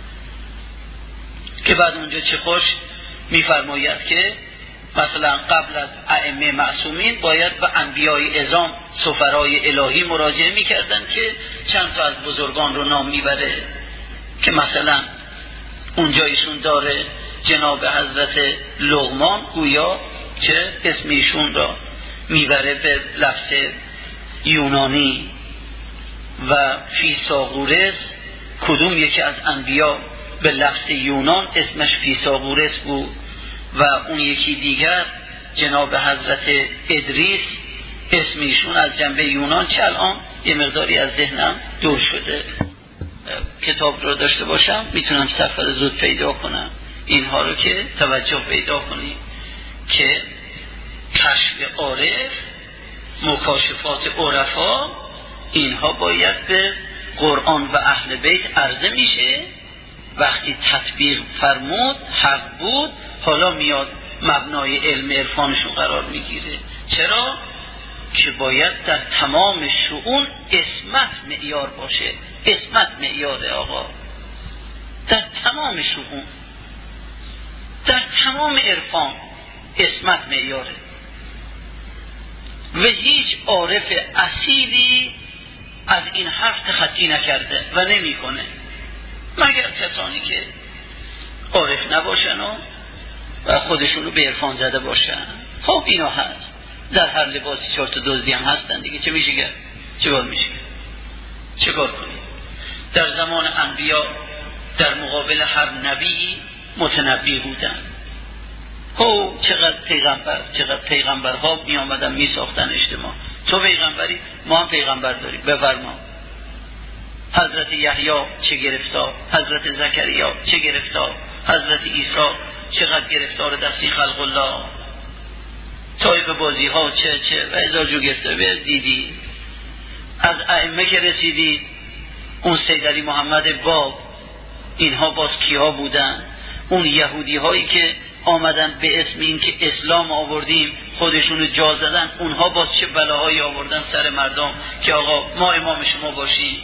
که بعد اونجا چه خوش میفرماید که مثلا قبل از ائمه معصومین باید به انبیای اعظام، سفرای الهی مراجعه میکردن که چند تا از بزرگان رو نام میبره، که مثلا اونجا ایشون داره جناب حضرت لقمان گویا که اسم ایشون را میبره به لفظ یونانی و فیثاغورس. کدوم یکی از انبیا به لفظ یونان اسمش فیثاغورس بود و اون یکی دیگر جناب حضرت ادریس اسم ایشون از جنبه یونان، چه الان یه مقداری از ذهنم دور شده. کتاب رو داشته باشم میتونم صفحه زود پیدا کنم اینها رو، که توجه پیدا کنیم که کشف عارف، مکاشفات عرفا، اینها باید به قرآن و اهل بیت عرضه میشه. وقتی تطبیق فرمود حق بود، حالا میاد مبنای علم عرفانشون قرار میگیره. چرا؟ که باید در تمام شؤون اسمت معیار باشه. اسمت معیاره آقا، در تمام شؤون، در تمام عرفان اسمت معیاره و هیچ عارف اصیلی از این حرف تخطی نکرده و نمیکنه، مگر کسانی که عارف نباشن و خودشونو به عرفان زده باشن. خب اینا هست، در هر لباسی چهار تا دزدی هم هستن دیگه. چه میشه کرد؟ چه کار میشه؟ چه کار کنید؟ در زمان انبیا در مقابل هر نبی متنبی بودن. چقدر پیغمبرها می آمدن می ساختن اجتماع. تو پیغمبری، ما هم پیغمبر داریم، بفرما. حضرت یحیی چه گرفتار، حضرت زکریا چه گرفتار، حضرت عیسی چقدر گرفتار دستی خلق الله، طایف بازی ها چه و هزار جو گرفتار دیدی. از ائمه که رسیدی، اون سید علی محمد باب، اینها باز کیا بودن؟ اون یهودی هایی که آمدن به اسم این که اسلام آوردیم خودشونو جا زدن، اونها باز چه بلاهایی آوردن سر مردم که آقا ما امام شما باشیم.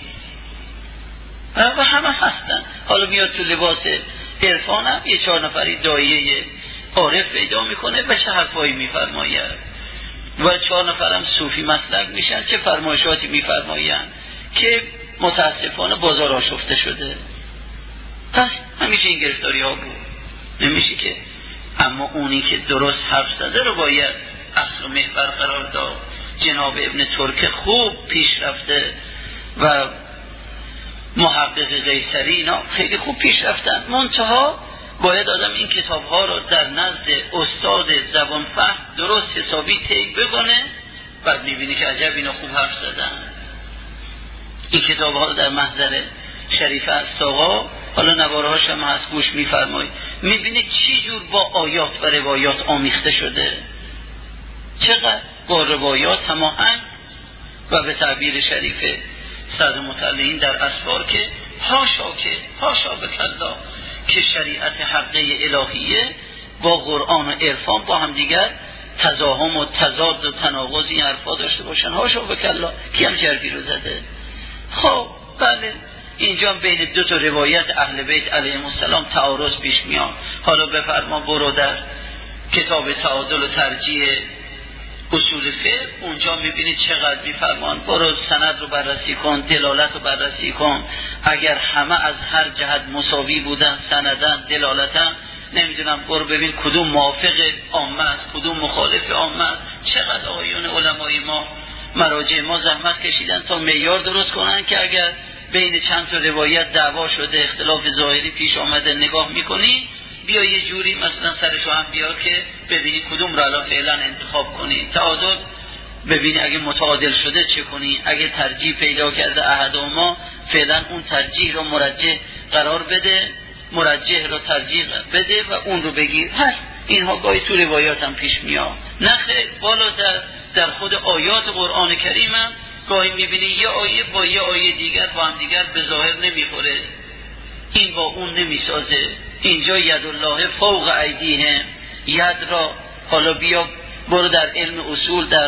و همه هستن. حالا میاد تو لباس عرفانم یه 4 نفری دایه عارف پیدا میکنه و چه حرفایی میفرماید و 4 نفرم صوفی مسلک میشن، چه فرمایشاتی میفرمایند که متاسفانه بازار آشفته شده. پس همیشه این گرفتاری ها بود، نمیشه که. اما اونی که درست حرف زده رو باید اصل و محور قرار داد. جناب ابن ترکه خوب پیش رفته و محقق قیصری اینا خیلی خوب پیش رفتن، منتها باید آدم این کتاب‌ها رو در نزد استاد زبان فهم درست حسابی طی بکنه، بعد می‌بینی که عجب اینا خوب حرف زدن. این کتاب‌ها رو در محضر شریف الساقا، حالا نوارهاش هم هست گوش می‌فرمایید، می‌بینی چی جور با آیات و روایات آمیخته شده، چقدر با روایات هماهنگ و به تعبیر شریف صدر مطلعین در اسفار که حاشا بکلا که شریعت حقه الهیه با قرآن و عرفان با هم دیگر تزاحم و تضاد و تناقض این حرفا داشته باشن. حاشا بکلا کی هم جربی رو زده؟ خب بله، اینجا بین دو تا روایت اهل بیت علیهم السلام تعارض پیش میاد. حالا بفرما برو در کتاب تعادل و ترجیح اصول فقه، اونجا میبینید چقدر میفرمان برو سند رو بررسی کن، دلالت رو بررسی کن، اگر همه از هر جهت مساوی بودن سندن دلالتن، نمیدونم برو ببین کدوم موافق عامه است کدوم مخالف عامه است. چقدر آقایون علمای ما مراجع ما زحمت کشیدن تا معیار درست کنن که اگر بین چند تا روایت دعوا شده اختلاف ظاهری پیش آمده نگاه میکنی، بیا یه جوری مثلا سرشو هم بیار که ببینی کدوم رو الان فعلا انتخاب کنی، تعادل ببینی اگه متعادل شده چه کنی، اگه ترجیح پیدا کرده احدهما فعلا اون ترجیح رو مرجح قرار بده، مرجح رو ترجیح بده و اون رو بگیر. هست اینها گاهی تو روایات هم پیش میاد. نخیر، بالاتر در خود آیات قرآن کریم هم گاهی میبینی یه آیه با یه آیه دیگر با هم دیگر به ظاهر نمیخوره، این با اون نمیسازه. اینجا ید الله فوق ایدیهم، ید را حالا بیا برو در علم اصول در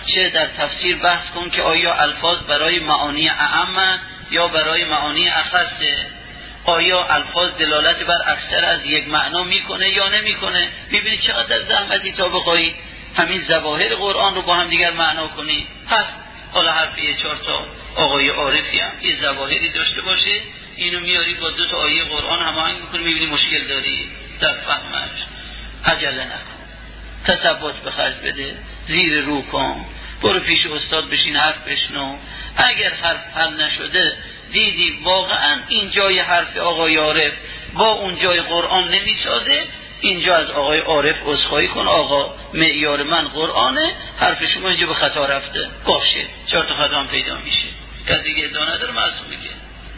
تفسیر بحث کن که آیا الفاظ برای معانی اعم یا برای معانی اخصه، آیا الفاظ دلالت بر اکثر از یک معنا میکنه یا نمیکنه. ببینید چقدر زحمتی تا بخوایی همین ظواهر قرآن رو با هم دیگر معنا کنی. پس حالا حرف یه چهار تا آقای عارفی هم یه ظواهری داشته باشه، اینو میاری با دو تا آیه قرآن هماهنگ میکنی، میبینی مشکل داری در فهمش. عجله نکن، تثبت به خرج بده، زیر رو کن، برو پیش استاد بشین حرف بشنو. اگر حرف حل نشده دیدی واقعا این جای حرف آقای عارف با اون جای قرآن نمیسازه، اینجا از آقای عارف عذرخواهی کن، آقا معیار من قرآنه، حرف شما اینجا به خطا رفته، باشه چهار تا خطا هم پیدا میشه، کسی دیگه ادعا نداره معصومه که.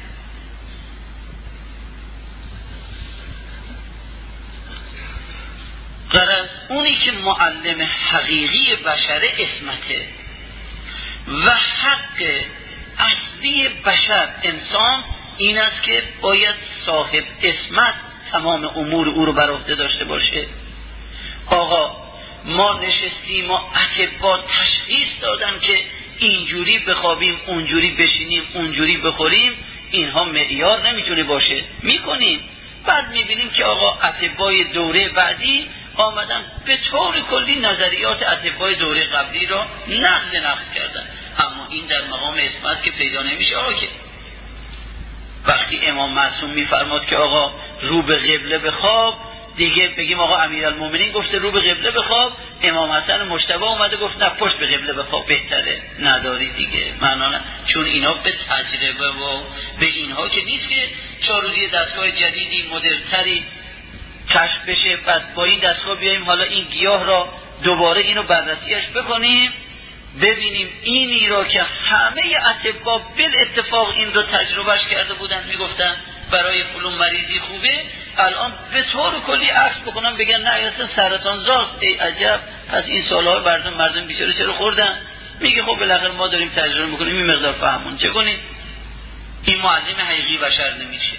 غرض اونی که معلم حقیقی بشر اسمته و حق اصلی بشر انسان این است که باید صاحب اسمت تمام امور او رو بر عهده داشته باشه. آقا ما نشستیم و اطباء تشخیص دادن که اینجوری بخوابیم اونجوری بشینیم اونجوری بخوریم، اینها معیار نمیتونه باشه، میکنیم. بعد میبینیم که آقا اطباء دوره بعدی آمدن به طور کلی نظریات اطباء دوره قبلی رو نقض کردن، اما این در مقام اسمت که پیدا نمیشه. آقا که وقتی امام معصوم میفرماد که آقا رو به قبله بخواب، دیگه بگیم آقا امیرالمومنین گفته رو به قبله بخواب، امام حسن مجتبی اومده گفت نه پشت به قبله بخواب بهتره، نداری دیگه معنا نه. چون اینا به تجربه و به اینها که نیست که 4 روزی دستگاه جدیدی مدرن‌تری کشف بشه، بعد با این دستگاه بیاییم حالا این گیاه را دوباره اینو بررسیش بکنیم ببینیم اینی را که همه اطباء بالاتفاق این رو تجربهش کرده بودن میگفتن برای فلان مریضی خوبه، الان به طور کلی عکس بکنن بگن نه اصلا سرطان زاست. ای عجب، پس این سالها مردم بیچاره چرا خوردن؟ میگه خب بالاخره ما داریم تجربه میکنیم این مقدار فهمون چه کنیم. این معلم حقیقی بشر نمیشه.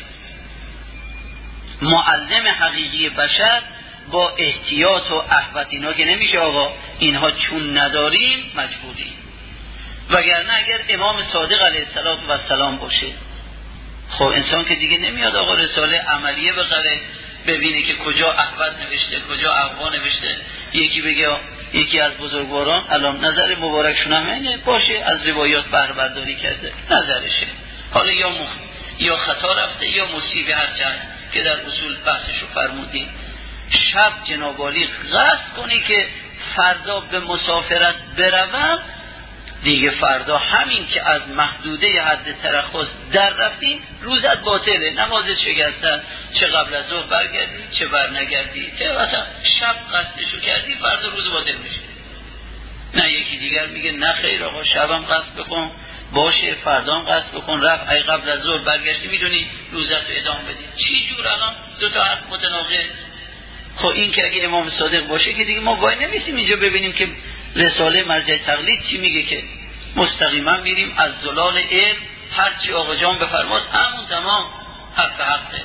معلم حقیقی بشر با احتیاط و احوط اینا که نمیشه. آقا اینها چون نداریم مجبوریم، وگرنه اگر امام صادق علیه السلام باشه، خب انسان که دیگه نمیاد آقا رساله عملیه بخره ببینه که کجا احوط نوشته کجا احوا نوشته، یکی بگه یکی از بزرگواران الان نظر مبارکشون همینه باشه از روایات بهره برداری کرده نظرشه، حالا یا خطا رفته یا مصیب هر چند که در اصول بحثشو فرمودیم. شب جناب عالی قصد کنی که فردا به مسافرت بروم، دیگه فردا همین که از محدوده حد ترخص در رفتیم روزت باطله، نمازت شکستن، چه قبل از ظهر برگردی چه برنگردی، چه مثلا شب قصدشو کردی فردا روز باطل میشه. نه یکی دیگر میگه نه خیر آقا شبم قصد بکن باشه فردا هم قصد بکن رفت ای قبل از ظهر برگشتی میدونی روزت رو ادامه بدی. چی جور الان دو تا حرف متناقض. خب این که اگه امام صادق باشه که دیگه ما وای نمیسیم اینجا ببینیم که رساله مرجع تقلید چی میگه، که مستقیما میریم از زلال علم هرچی آقا جان بفرماست همون تمام حقه.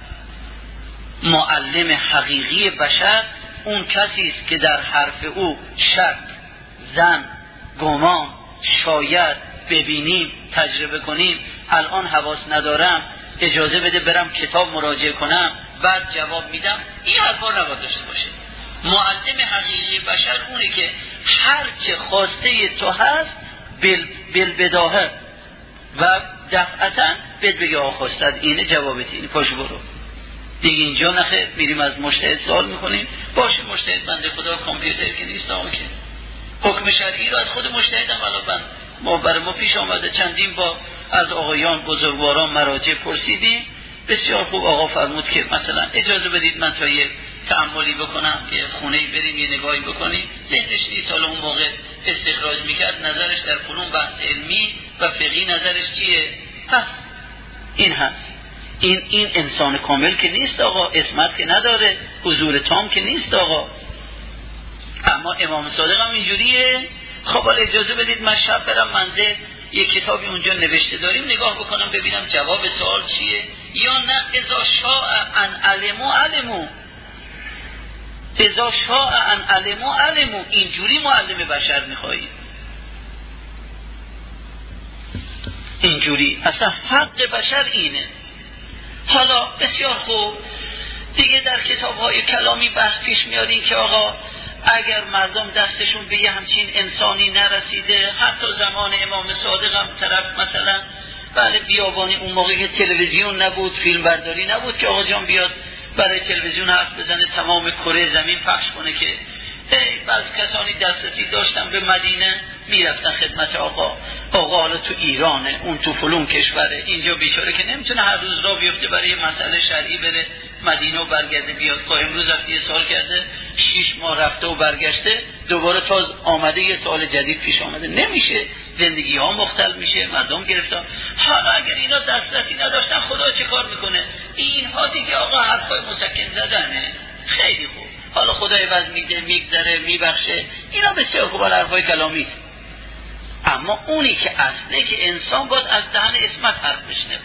معلم حقیقی بشر اون کسی است که در حرف او شک، ظن، گمان، شاید ببینیم تجربه کنیم الان حواس ندارم اجازه بده برم کتاب مراجعه کنم بعد جواب میدم، این حرفا نباید داشته باشه. معلم حقیقی بشر اونه که هر چه خواسته تو هست بالبداهه و دفعتا بهت بگه آقا خواستد اینه جوابت اینه پاشو برو دیگه. اینجا نخه میریم از مجتهد سوال میکنیم باشه مجتهد بنده خدا کامپیوتر که نیست آقا که حکم شرعی رو از خود مجتهد هم علاوه ما برای ما پیش آمده چندین با از آقایان بزرگواران مراجع پرسیدیم بسیار خوب آقا فرمود که مثلا اجازه بدید من تا یه تأملی بکنم که خونه‌ای بریم یه نگاهی بکنیم. ذهنش نیست حالا اون موقع استخراج میکرد نظرش در فنون بحث علمی و فقهی نظرش چیه هست این هست. این انسان کامل که نیست آقا، اسمت که نداره، حضور تام که نیست آقا. اما امام صادق هم اینجوریه. خب حالا اجازه بدید من شب برم منزل یک کتابی اونجا نوشته داریم نگاه بکنم ببینم جواب سوال چیه، یا نه اذا شاء ان علمو اذا شاء ان علمو. اینجوری معلم بشر میخوایی، اینجوری اصلا حق بشر اینه. حالا بسیار خوب دیگه در کتاب‌های کلامی بحث پیش میارین که آقا اگر مردم دستشون به یه همچین انسانی نرسیده، حتی زمان امام صادق هم طرف مثلا بله بیابانی اون موقع که تلویزیون نبود فیلم برداری نبود که آقا جان بیاد برای تلویزیون حرف بزنه تمام کره زمین پخش کنه که بعض کسانی دسترسی داشتن به مدینه میرفتن خدمت آقا حالا تو ایرانه اون تو فلون کشوره، اینجا بیچاره که نمیتونه هر روز را بیفته برای یه مسئله شرعی بره مدینه و برگرده بیاد. خب امروز رفته یه سال کرده 6 ماه رفته و برگشته دوباره تاز آمده یه سال جدید پیش آمده، نمیشه، زندگی ها مختل میشه، مردم گرفتن. حالا اگر اینا دسترسی نداشتن خدا چه کار میکنه؟ اینها دیگه آقا حرفای مسکن زدنه. خیلی خوب حالا خدا عوض میده میگذره میبخشه، اینا بسیار خوب حرفای کلامی. اما اونی که اصله که انسان باید از دهن اسمت حرف بشنوه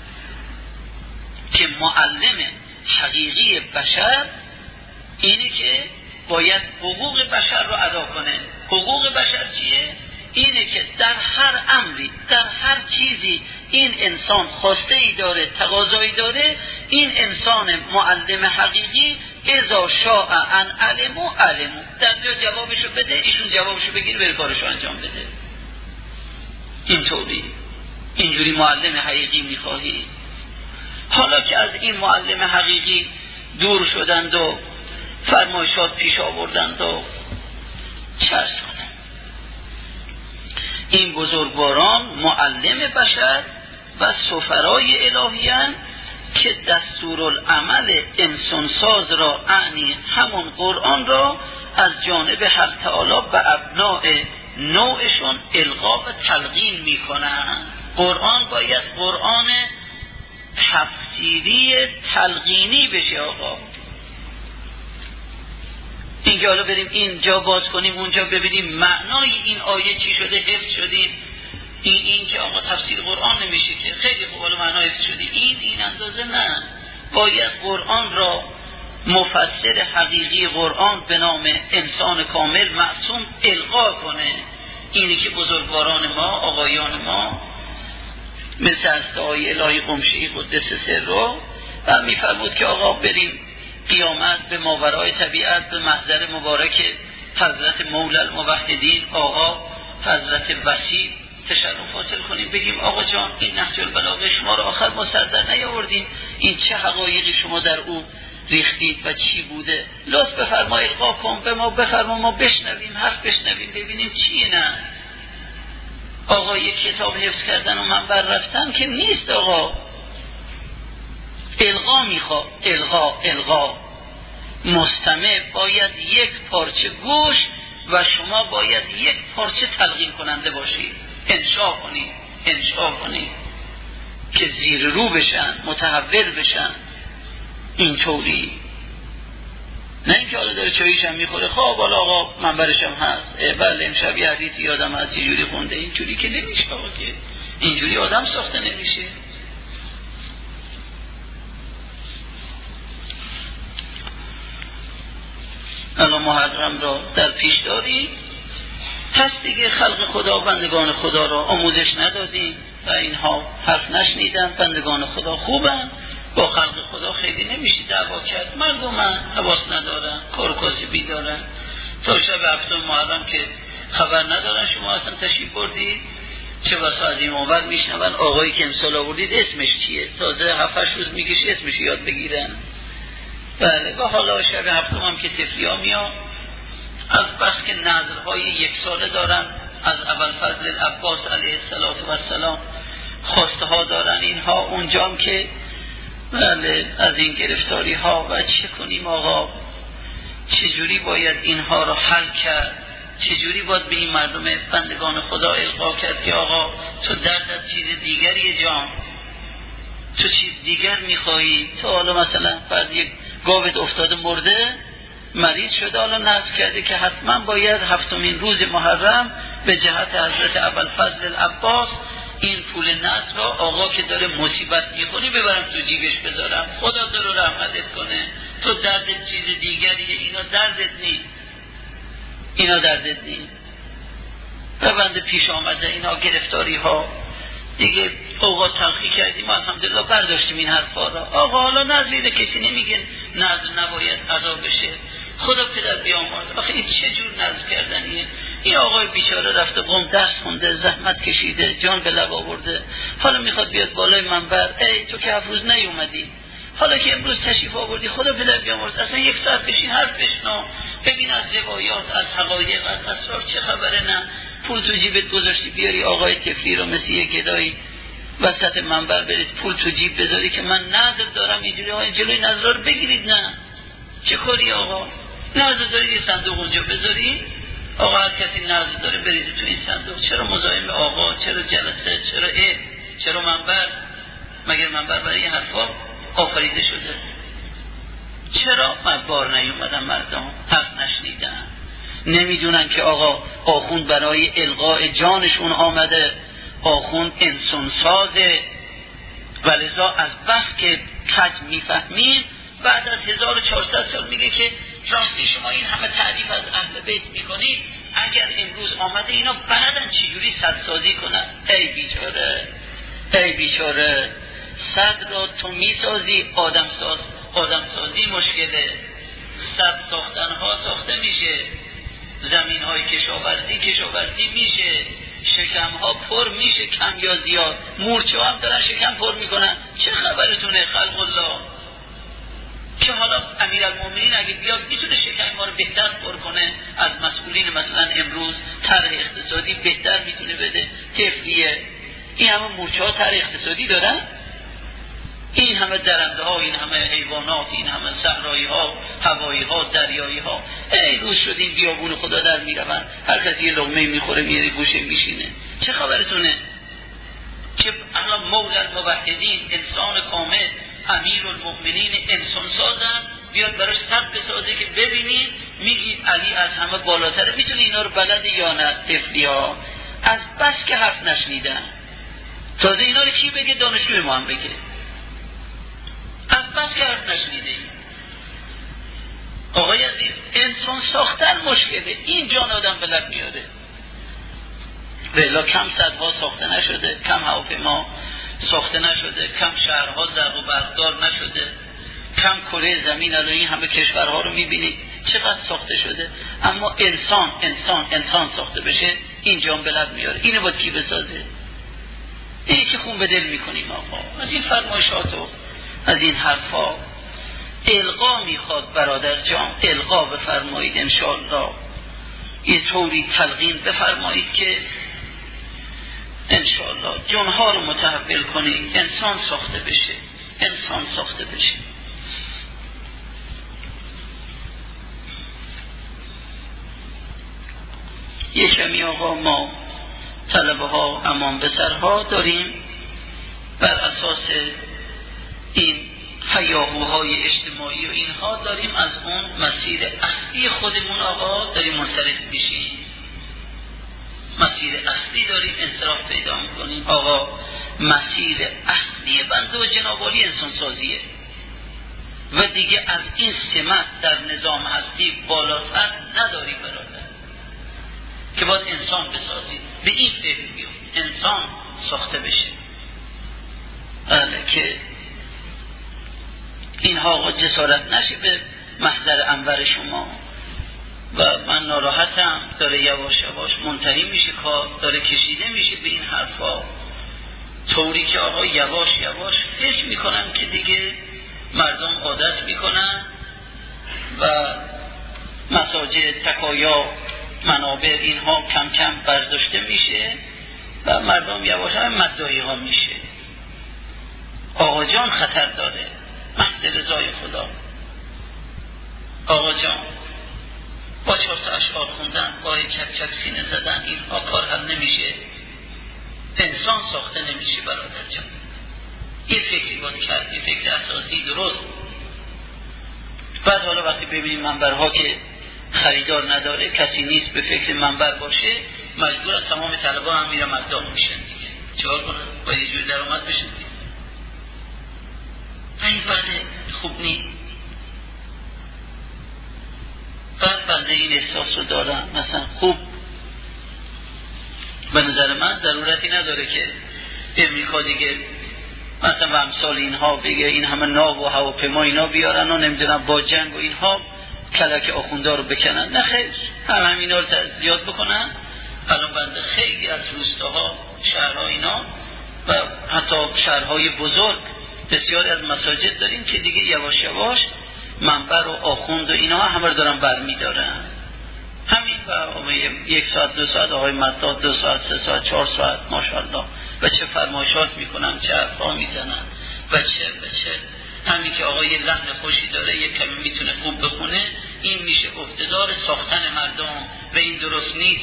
که معلم حقیقی بشر اینی که باید حقوق بشر رو ادا کنه. حقوق بشر چیه؟ اینه که در هر امری در هر چیزی این انسان خواسته ای داره تقاضایی داره، این انسان معلم حقیقی اذا شاء ان علمو در جا جوابشو بده، ایشون جوابشو بگیره بره کارشو انجام بده. اینطوری اینجوری معلم حقیقی میخواهی. حالا که از این معلم حقیقی دور شدند و فرمایشات پیش آوردند و چه ارز کنم، این بزرگواران معلم بشر و سفرای الهیان که دستورالعمل انسانساز را اعنی همون قرآن را از جانب حق تعالی به ابناء نوعشون القا و تلقین میکنن. قرآن باید قرآن تفسیری تلقینی بشه آقا. اینجا حالا بریم اینجا باز کنیم اونجا ببینیم معنای این آیه چی شده، حفظ شدیم این که آقا تفسیر قرآن نمیشه که خیلی خوب حالا معنای حفظ شدی این اندازه نه. باید قرآن را مفسر حقیقی قرآن به نام انسان کامل معصوم القا کنه. اینی که بزرگواران ما آقایان ما مثل هسته‌های الهی قمشی قدس سر رو و میفرمود که آقا بریم قیامت به ماورای طبیعت به محضر مبارک حضرت مولا الموحدین آقا حضرت وسیع تشرف حاصل کنیم، بگیم آقا جان این نهج البلاغه شما رو آخر مصدر نیاوردین، این چه حقایقی شما در او ریختید و چی بوده، لطف بفرمایید القا کن به ما، بفرما ما بشنویم حرف بشنویم ببینیم چیه. نه آقا یک کتاب حفظ کردن و من بر رفتن که نیست آقا، القا میخواد، الغا مستمع باید یک پارچه گوش و شما باید یک پارچه تلقین کننده باشید، انشا کنید که زیر رو بشن، متحول بشن. اینطوری نه اینکه حالا داره چاییش هم میخوره، خب حالا آقا منبرش هم هست، بله امشب یه حدیثی یادم هست یه جوری خونده. اینجوری که نمیشه آقا، که اینجوری آدم ساخته نمیشه. الان محرم را در پیش داریم، پس دیگه خلق خدا، بندگان خدا را آموزش ندادیم و اینها حرف نشنیدن. بندگان خدا خوبن، با خلق خدا خیلی نمیشه دعوا کرد. مردم حواس ندارن، کارکاسبی دارن. تا شب هفتم محرم که خبر ندارن شما اصلا تشریف بردید، چه بسا از این منور میشنون آقایی که امسال آوردید اسمش چیه، تازه 7-8 روز میگیش اسمش یاد بگیرن. بله و حالا شب هفتم هم که تفلیا میاد، از بس که نظرهای 1 ساله دارن از ابوالفضل العباس علیه السلام خواسته ها دارن اینها، اونجام که بله از این گرفتاری ها و چه کنیم آقا، چجوری باید اینها رو حل کرد، چجوری باید به این مردم بندگان خدا القا کرد که آقا تو دردت چیز دیگریه جان، تو چیز دیگر میخوایی. تو حالا مثلا بعد یک گاوت افتاده مرده، مریض شده، حالا نذر کرده که حتما باید 7مین روز محرم به جهت حضرت ابوالفضل العباس این پول نذر را آقا که داره مصیبت میخوری ببرم تو جیبش بذارم، خدا داره رحمتت کنه. تو دردت چیز دیگریه، اینا دردت نیست. روند پیش آمده اینا گرفتاری ها دیگه، آقا تلخی کردیم الحمدلله برداشتیم این حرفا را. آقا حالا نذریده کسی نمیگن نذر نباید ادا بشه، خدا پدر بیامرز. آخه این چه جور نذر کردنیه؟ این آقای بیچاره رفته قم درس خونده، زحمت کشیده، جان به لب آورده، حالا میخواد بیاد بالای منبر. ای تو که 7 روز نیومدی، حالا که امروز تشریف آوردی خدا پدر بیامرز اصلا 1 ساعت بشین حرف بشنو، ببین از روایات، از حقایق، از اسرار چه خبره. نه پول تو جیبت گذاشتی بیاری آقای تفلی رو مثل یک گدایی وسط منبر برید پول تو جیب بذاری که من نظر دارم اینجوری های جلوی نظر رو بگیرید. نه چه کاری آقا، نظر داری یه صندوق اونجا بذاری، آقا هر کسی نظر داره بریزی تو این صندوق. چرا مزاحم آقا، چرا جلسه، چرا منبر؟ مگر منبر برای این حرفا آفریده شده؟ چرا من بار نیومدن مردم حرف نشنیدن؟ نمیدونن که آقا آخوند برای القاء جانشون آمده، آخوند انسان سازه و لذا از بس که کج میفهمیم بعد از 1400 سال میگه که راستی شما این همه تعریف از اهل بیت میکنید، اگر امروز آمده اینا بلدن چجوری سدسازی کنن. ای بیچاره صد را تو میسازی، آدم سازی مشکله. صد ساختن ها ساخته میشه، زمین های کشاورزی میشه، شکم ها پر میشه کم یا زیاد، مورچه هم دارن شکم پر میکنن. چه خبرتونه خلق الله که حالا امیرالمومنین اگه بیاد میتونه شکم ما رو بهتر پر کنه از مسئولین مثلا امروز طرح اقتصادی بهتر میتونه بده. تفلیه این همه مورچه ها طرح اقتصادی دارن، این همه درنده ها، این همه حیوانات، این همه صحرایی ها، هوایی ها، دریایی ها، ای روز شدین بیابون خدا در میرون، هر کسی یه لقمه میخوره میره گوشه میشینه. چه خبرتونه که الان مولا الموحدین انسان کامل امیرالمؤمنین انسان سازن بیاد براش صد بسازه که ببینید میگید علی از همه بالاتره. میتونه اینا رو بلد یا نه؟ طفلی ها از بس که حرف نشنیدن. تازه اینا رو کی بگه؟ دانشجوی ما هم بگه. از بس که حرف نشنیده. آقای عزیز انسان ساختن مشکله، این جان آدم به لب میاره. ولی کم صدها ساخته نشده، کم هواپیما ساخته نشده، کم شهرها زرق و برقدار نشده، کم کره زمین الان این همه کشورها رو میبینید چقدر ساخته شده، اما انسان ساخته بشه این جان به لب میاره. اینو باید کی بسازه؟ اینی که خون به دل میکنیم. آقا از این فرمایشات و از این حرفا القا میخواد برادر جان، القا بفرمایید انشاءالله، یه طوری تلقین بفرمایید که انشاءالله جانها رو متحول کنید، انسان ساخته بشه. آقا ما طلبه ها امان بسرها داریم بر اساس این هیاهوهای اجتماعی و اینها داریم از اون مسیر اصلی خودمون آقا داریم منصرف میشیم، مسیر اصلی داریم انصراف پیدا میکنیم. آقا مسیر اصلی بنده و جنابالی انسان سازیه و دیگه از این سمت در نظام هستی بالاتر نداری برادر که باید انسان بسازید. به این فکر بیفت انسان ساخته بشه. که اینها آقا جسارت نشه به محضر انور شما و من ناراحتم داره یواش یواش منتهی میشه کار، داره کشیده میشه به این حرفا طوری که آقا یواش یواش فکر میکنم که دیگه مردم عادت میکنن و مساجد تکایا منابع اینها کم کم برداشته میشه و مردم یواش هم مدعی ها میشه. آقا جان خطر داره، محض رضای خدا. آقا جان با 4 تا اشعار خوندن، با چک چک سینه زدن اینها کار حل نمیشه، انسان ساخته نمیشه برادر جان. یه فکری باید کرد، یه فکر اساسی درست. بعد حالا وقتی ببینیم منبرها که خریدار نداره، کسی نیست به فکر منبر باشه، مجبور از تمام طلبا هم میرم مدام میشن دیگه. چهار کنن با یه جور درآمد بشن دیگه. این بنده خوب نیست. بعد بنده این احساس رو دارم مثلا خوب به نظر من ضرورتی نداره که امریکا دیگه مثلا و امثال اینها بگه این همه ناو و هواپیما اینا بیارن و نمیدونم با جنگ و اینها کلک آخوندا رو بکنن. نه خیر، همینا رو زیاد بکنن. الان بنده خیلی از روستاها شهرها اینا و حتی شهرهای بزرگ بسیاری از مساجد داریم که دیگه یواش یواش منبر و آخوند و اینا همه رو دارن برمی دارن. همین و 1 ساعت 2 ساعت آقای مداد 2 ساعت 3 ساعت 4 ساعت ماشاءالله و چه فرمایشات میکنن، چه حرفا میزنن و چه همین که آقای لحن خوشی داره یک کمی میتونه خوب بخونه، این میشه اقتدار ساختن مردم و این درست نیست.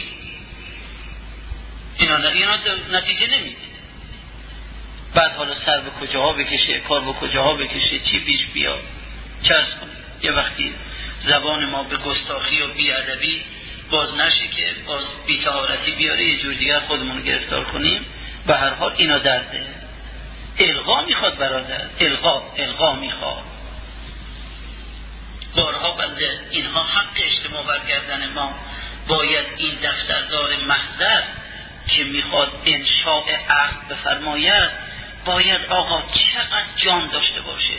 اینا نتیجه نمیده. بعد حالا سر به کجاها بکشه، کار به کجاها بکشه، چی پیش بیاد. چرس کنیم یه وقتی زبان ما به گستاخی و بیادبی باز نشه که باز بی‌طهارتی بیاره یه جور دیگر خودمون گرفتار کنیم. به هر حال اینا درده. الغا میخواد برادر، الغا میخواد. بارها بنده اینها حق اجتماع برگردن ما باید این دفتردار محضر که میخواد انشاء عقد بفرماید باید آقا چقدر جان داشته باشه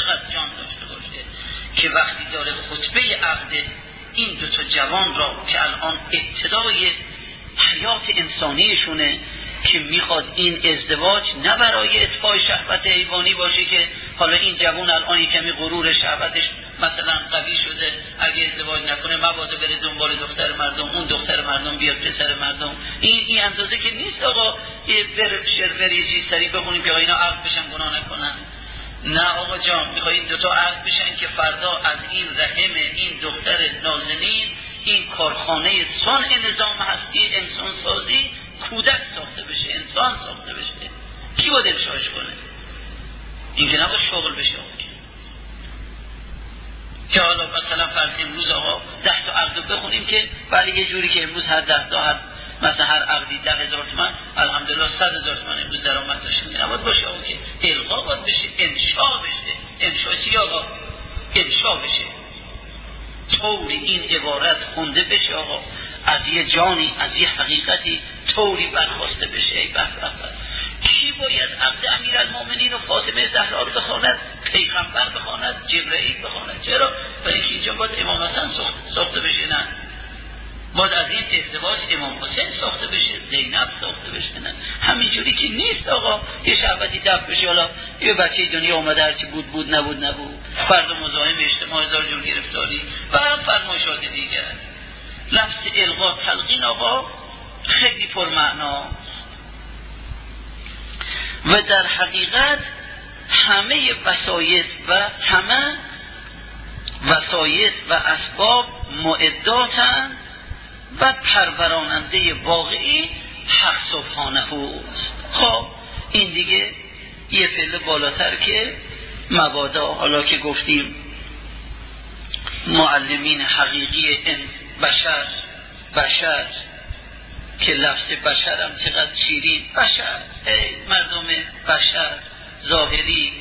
که وقتی داره خطبه عقد این 2 تا جوان را که الان ابتدای حیات انسانیشونه که میخواد این ازدواج نه برای اطفای شهوت حیوانی باشه که حالا این جوان الان کمی غرور شهوتش مثلا قوی شده اگه ازدواج نکنه مبادا بره دنبال دختر مردم، اون دختر مردم بیاد پسر مردم. این اندازه که نیست آقا شروری سری بخونیم که اینا عقد بشن گناه نکنن. نه آقا جان، میخوایی 2 تا عقد بشن که فردا از این رحم این دختر نازنین این کارخانه صنع نظام هستی انسان سازی کودک ساخته بشه، انسان ساخته بشه. کی باید انشاش کنه؟ این که نباید شغل بشه که حالا مثلا فرض امروز آقا 10 تا عقد بخونیم که ولی یه جوری که امروز هر 10 تا مثلا هر عقدی 10,000 تومان الحمدلله 100,000 تومان امروز درآمد داشتیم. نباید باشه آقا که الغا باید بشه، انشا بشه. انشا چی آقا؟ انشا بشه طوری این عبارت خونده بشه آقا از یه جانی از یه حقیقتی طوری برخواسته بشه. ای کی باید عبد امیرالمومنین و فاطمه زهرا رو بخواند؟ پیغمبر بخواند؟ جبرئیل بخواند؟ چرا؟ برای اینکه اینجا باید امام حسن ساخته بشه. نه باید از این ازدواج امام حسین ساخته بشه، زینب ساخته بشه. نه همینجوری که نیست آقا یه شهوتی دفع بشه حالا یه بچه دنیا اومده هرچی بود نبود فرد مزاحم اجتماع 1000 جور گرفتاری و هم فرمایشات دیگر. لفظ الغا تلقین آقا خیلی پرمعنا و در حقیقت همه وسایط و اسباب معداتن و پروراننده واقعی حق سبحانه است. خب این دیگه یه پله بالاتر که مبادا، حالا که گفتیم معلمین حقیقی بشر که لفظ بشر هم چقدر شیرین، بشر، ای مردم بشر، ظاهری